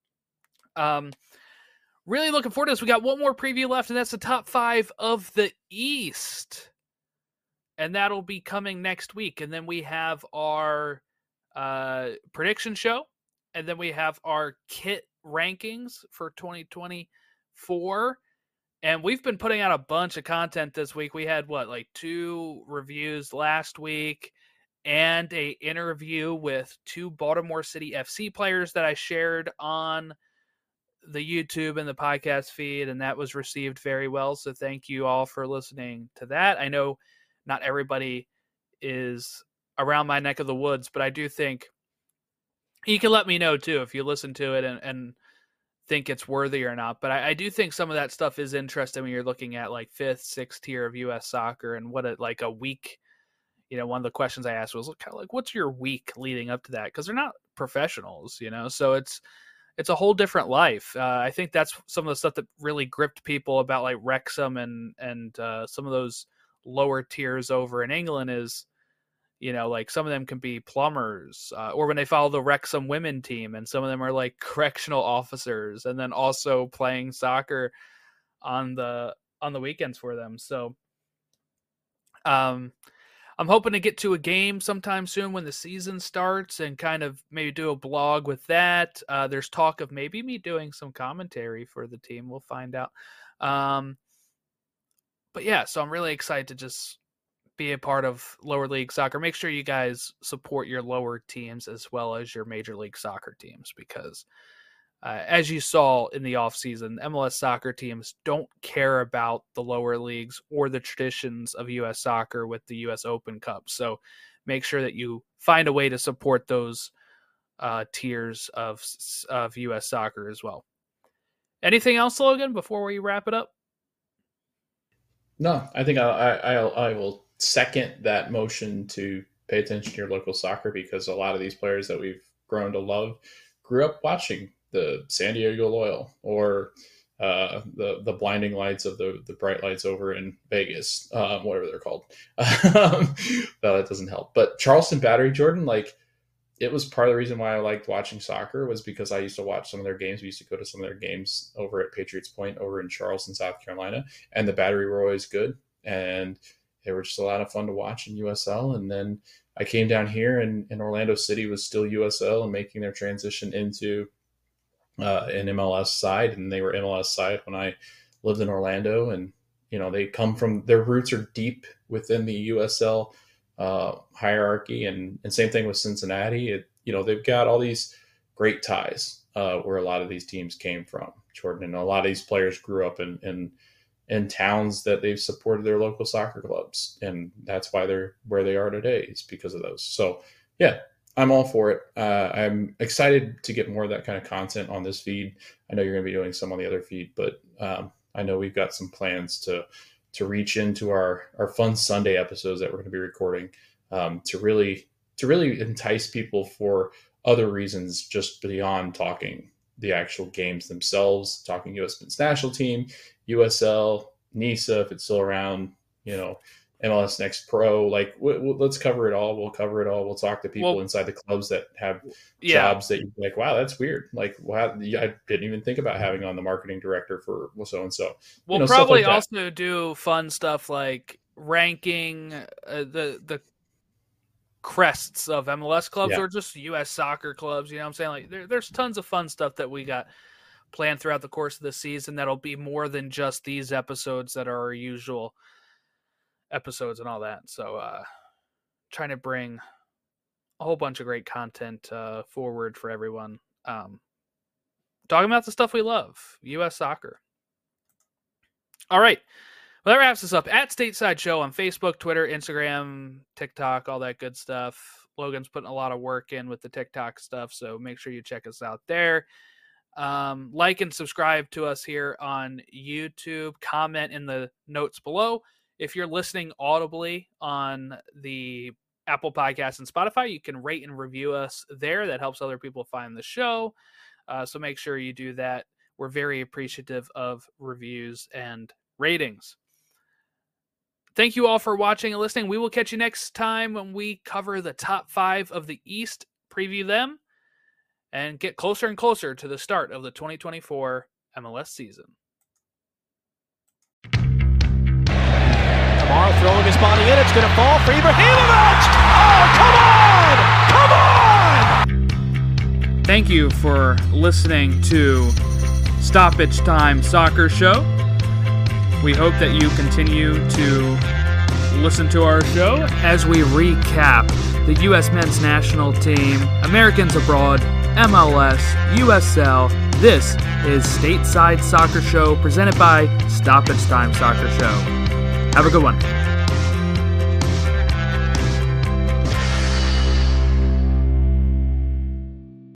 Really looking forward to this. We got one more preview left, and that's the top 5 of the East. And that'll be coming next week. And then we have our prediction show. And then we have our kit rankings for 2024. And we've been putting out a bunch of content this week. We had, 2 reviews last week and a interview with 2 Baltimore City FC players that I shared on the YouTube and the podcast feed. And that was received very well. So thank you all for listening to that. I know not everybody is around my neck of the woods, but I do think you can let me know too if you listen to it and think it's worthy or not. But I do think some of that stuff is interesting when you're looking at like 5th, 6th tier of U.S. soccer and what a week. One of the questions I asked was kind of like, what's your week leading up to that? Because they're not professionals, so it's a whole different life. I think that's some of the stuff that really gripped people about like Wrexham and some of those lower tiers over in England is, like some of them can be plumbers or when they follow the Wrexham women team, and some of them are like correctional officers and then also playing soccer on the weekends for them. So I'm hoping to get to a game sometime soon when the season starts and kind of maybe do a blog with that. There's talk of maybe me doing some commentary for the team. We'll find out. But yeah, so I'm really excited to just be a part of lower league soccer. Make sure you guys support your lower teams as well as your major league soccer teams, because as you saw in the offseason, MLS soccer teams don't care about the lower leagues or the traditions of U.S. soccer with the U.S. Open Cup. So make sure that you find a way to support those tiers of U.S. soccer as well. Anything else, Logan, before we wrap it up? No, I think I will second that motion to pay attention to your local soccer, because a lot of these players that we've grown to love grew up watching the San Diego Loyal or the blinding lights of the bright lights over in Vegas, whatever they're called. That doesn't help. But Charleston Battery, Jordan, it was part of the reason why I liked watching soccer was because I used to watch some of their games. We used to go to some of their games over at Patriots Point over in Charleston, South Carolina, and the Battery were always good. And they were just a lot of fun to watch in USL. And then I came down here and Orlando City was still USL and making their transition into an MLS side. And they were MLS side when I lived in Orlando. And, they come from, their roots are deep within the USL hierarchy, and same thing with Cincinnati. They've got all these great ties where a lot of these teams came from, Jordan, and a lot of these players grew up in towns that they've supported their local soccer clubs, and that's why they're where they are today, is because of those. So yeah, I'm all for it. I'm excited to get more of that kind of content on this feed. I know you're going to be doing some on the other feed, but I know we've got some plans to reach into our fun Sunday episodes that we're going to be recording to really entice people for other reasons just beyond talking the actual games themselves, talking U.S. Men's National Team, USL, NISA, if it's still around, MLS Next Pro. Let's cover it all. We'll cover it all. We'll talk to people inside the clubs that have jobs that you're like, wow, that's weird. Wow, I didn't even think about having on the marketing director for so-and-so. We'll probably also do fun stuff like ranking the crests of MLS clubs or just U.S. soccer clubs. You know what I'm saying? There's tons of fun stuff that we got planned throughout the course of the season that'll be more than just these episodes that are our usual episodes and all that. So trying to bring a whole bunch of great content forward for everyone. Talking about the stuff we love, U.S. soccer. All right. Well, that wraps us up at Stateside Show on Facebook, Twitter, Instagram, TikTok, all that good stuff. Logan's putting a lot of work in with the TikTok stuff, so make sure you check us out there. Like and subscribe to us here on YouTube. Comment in the notes below. If you're listening audibly on the Apple Podcasts and Spotify, you can rate and review us there. That helps other people find the show. So make sure you do that. We're very appreciative of reviews and ratings. Thank you all for watching and listening. We will catch you next time when we cover the top 5 of the East, preview them, and get closer and closer to the start of the 2024 MLS season. Kamara throwing his body in. It's going to fall for Ibrahimovic. Oh, come on! Thank you for listening to Stoppage Time Soccer Show. We hope that you continue to listen to our show as we recap the U.S. men's national team, Americans abroad, MLS, USL. This is Stateside Soccer Show presented by Stoppage Time Soccer Show. Have a good one.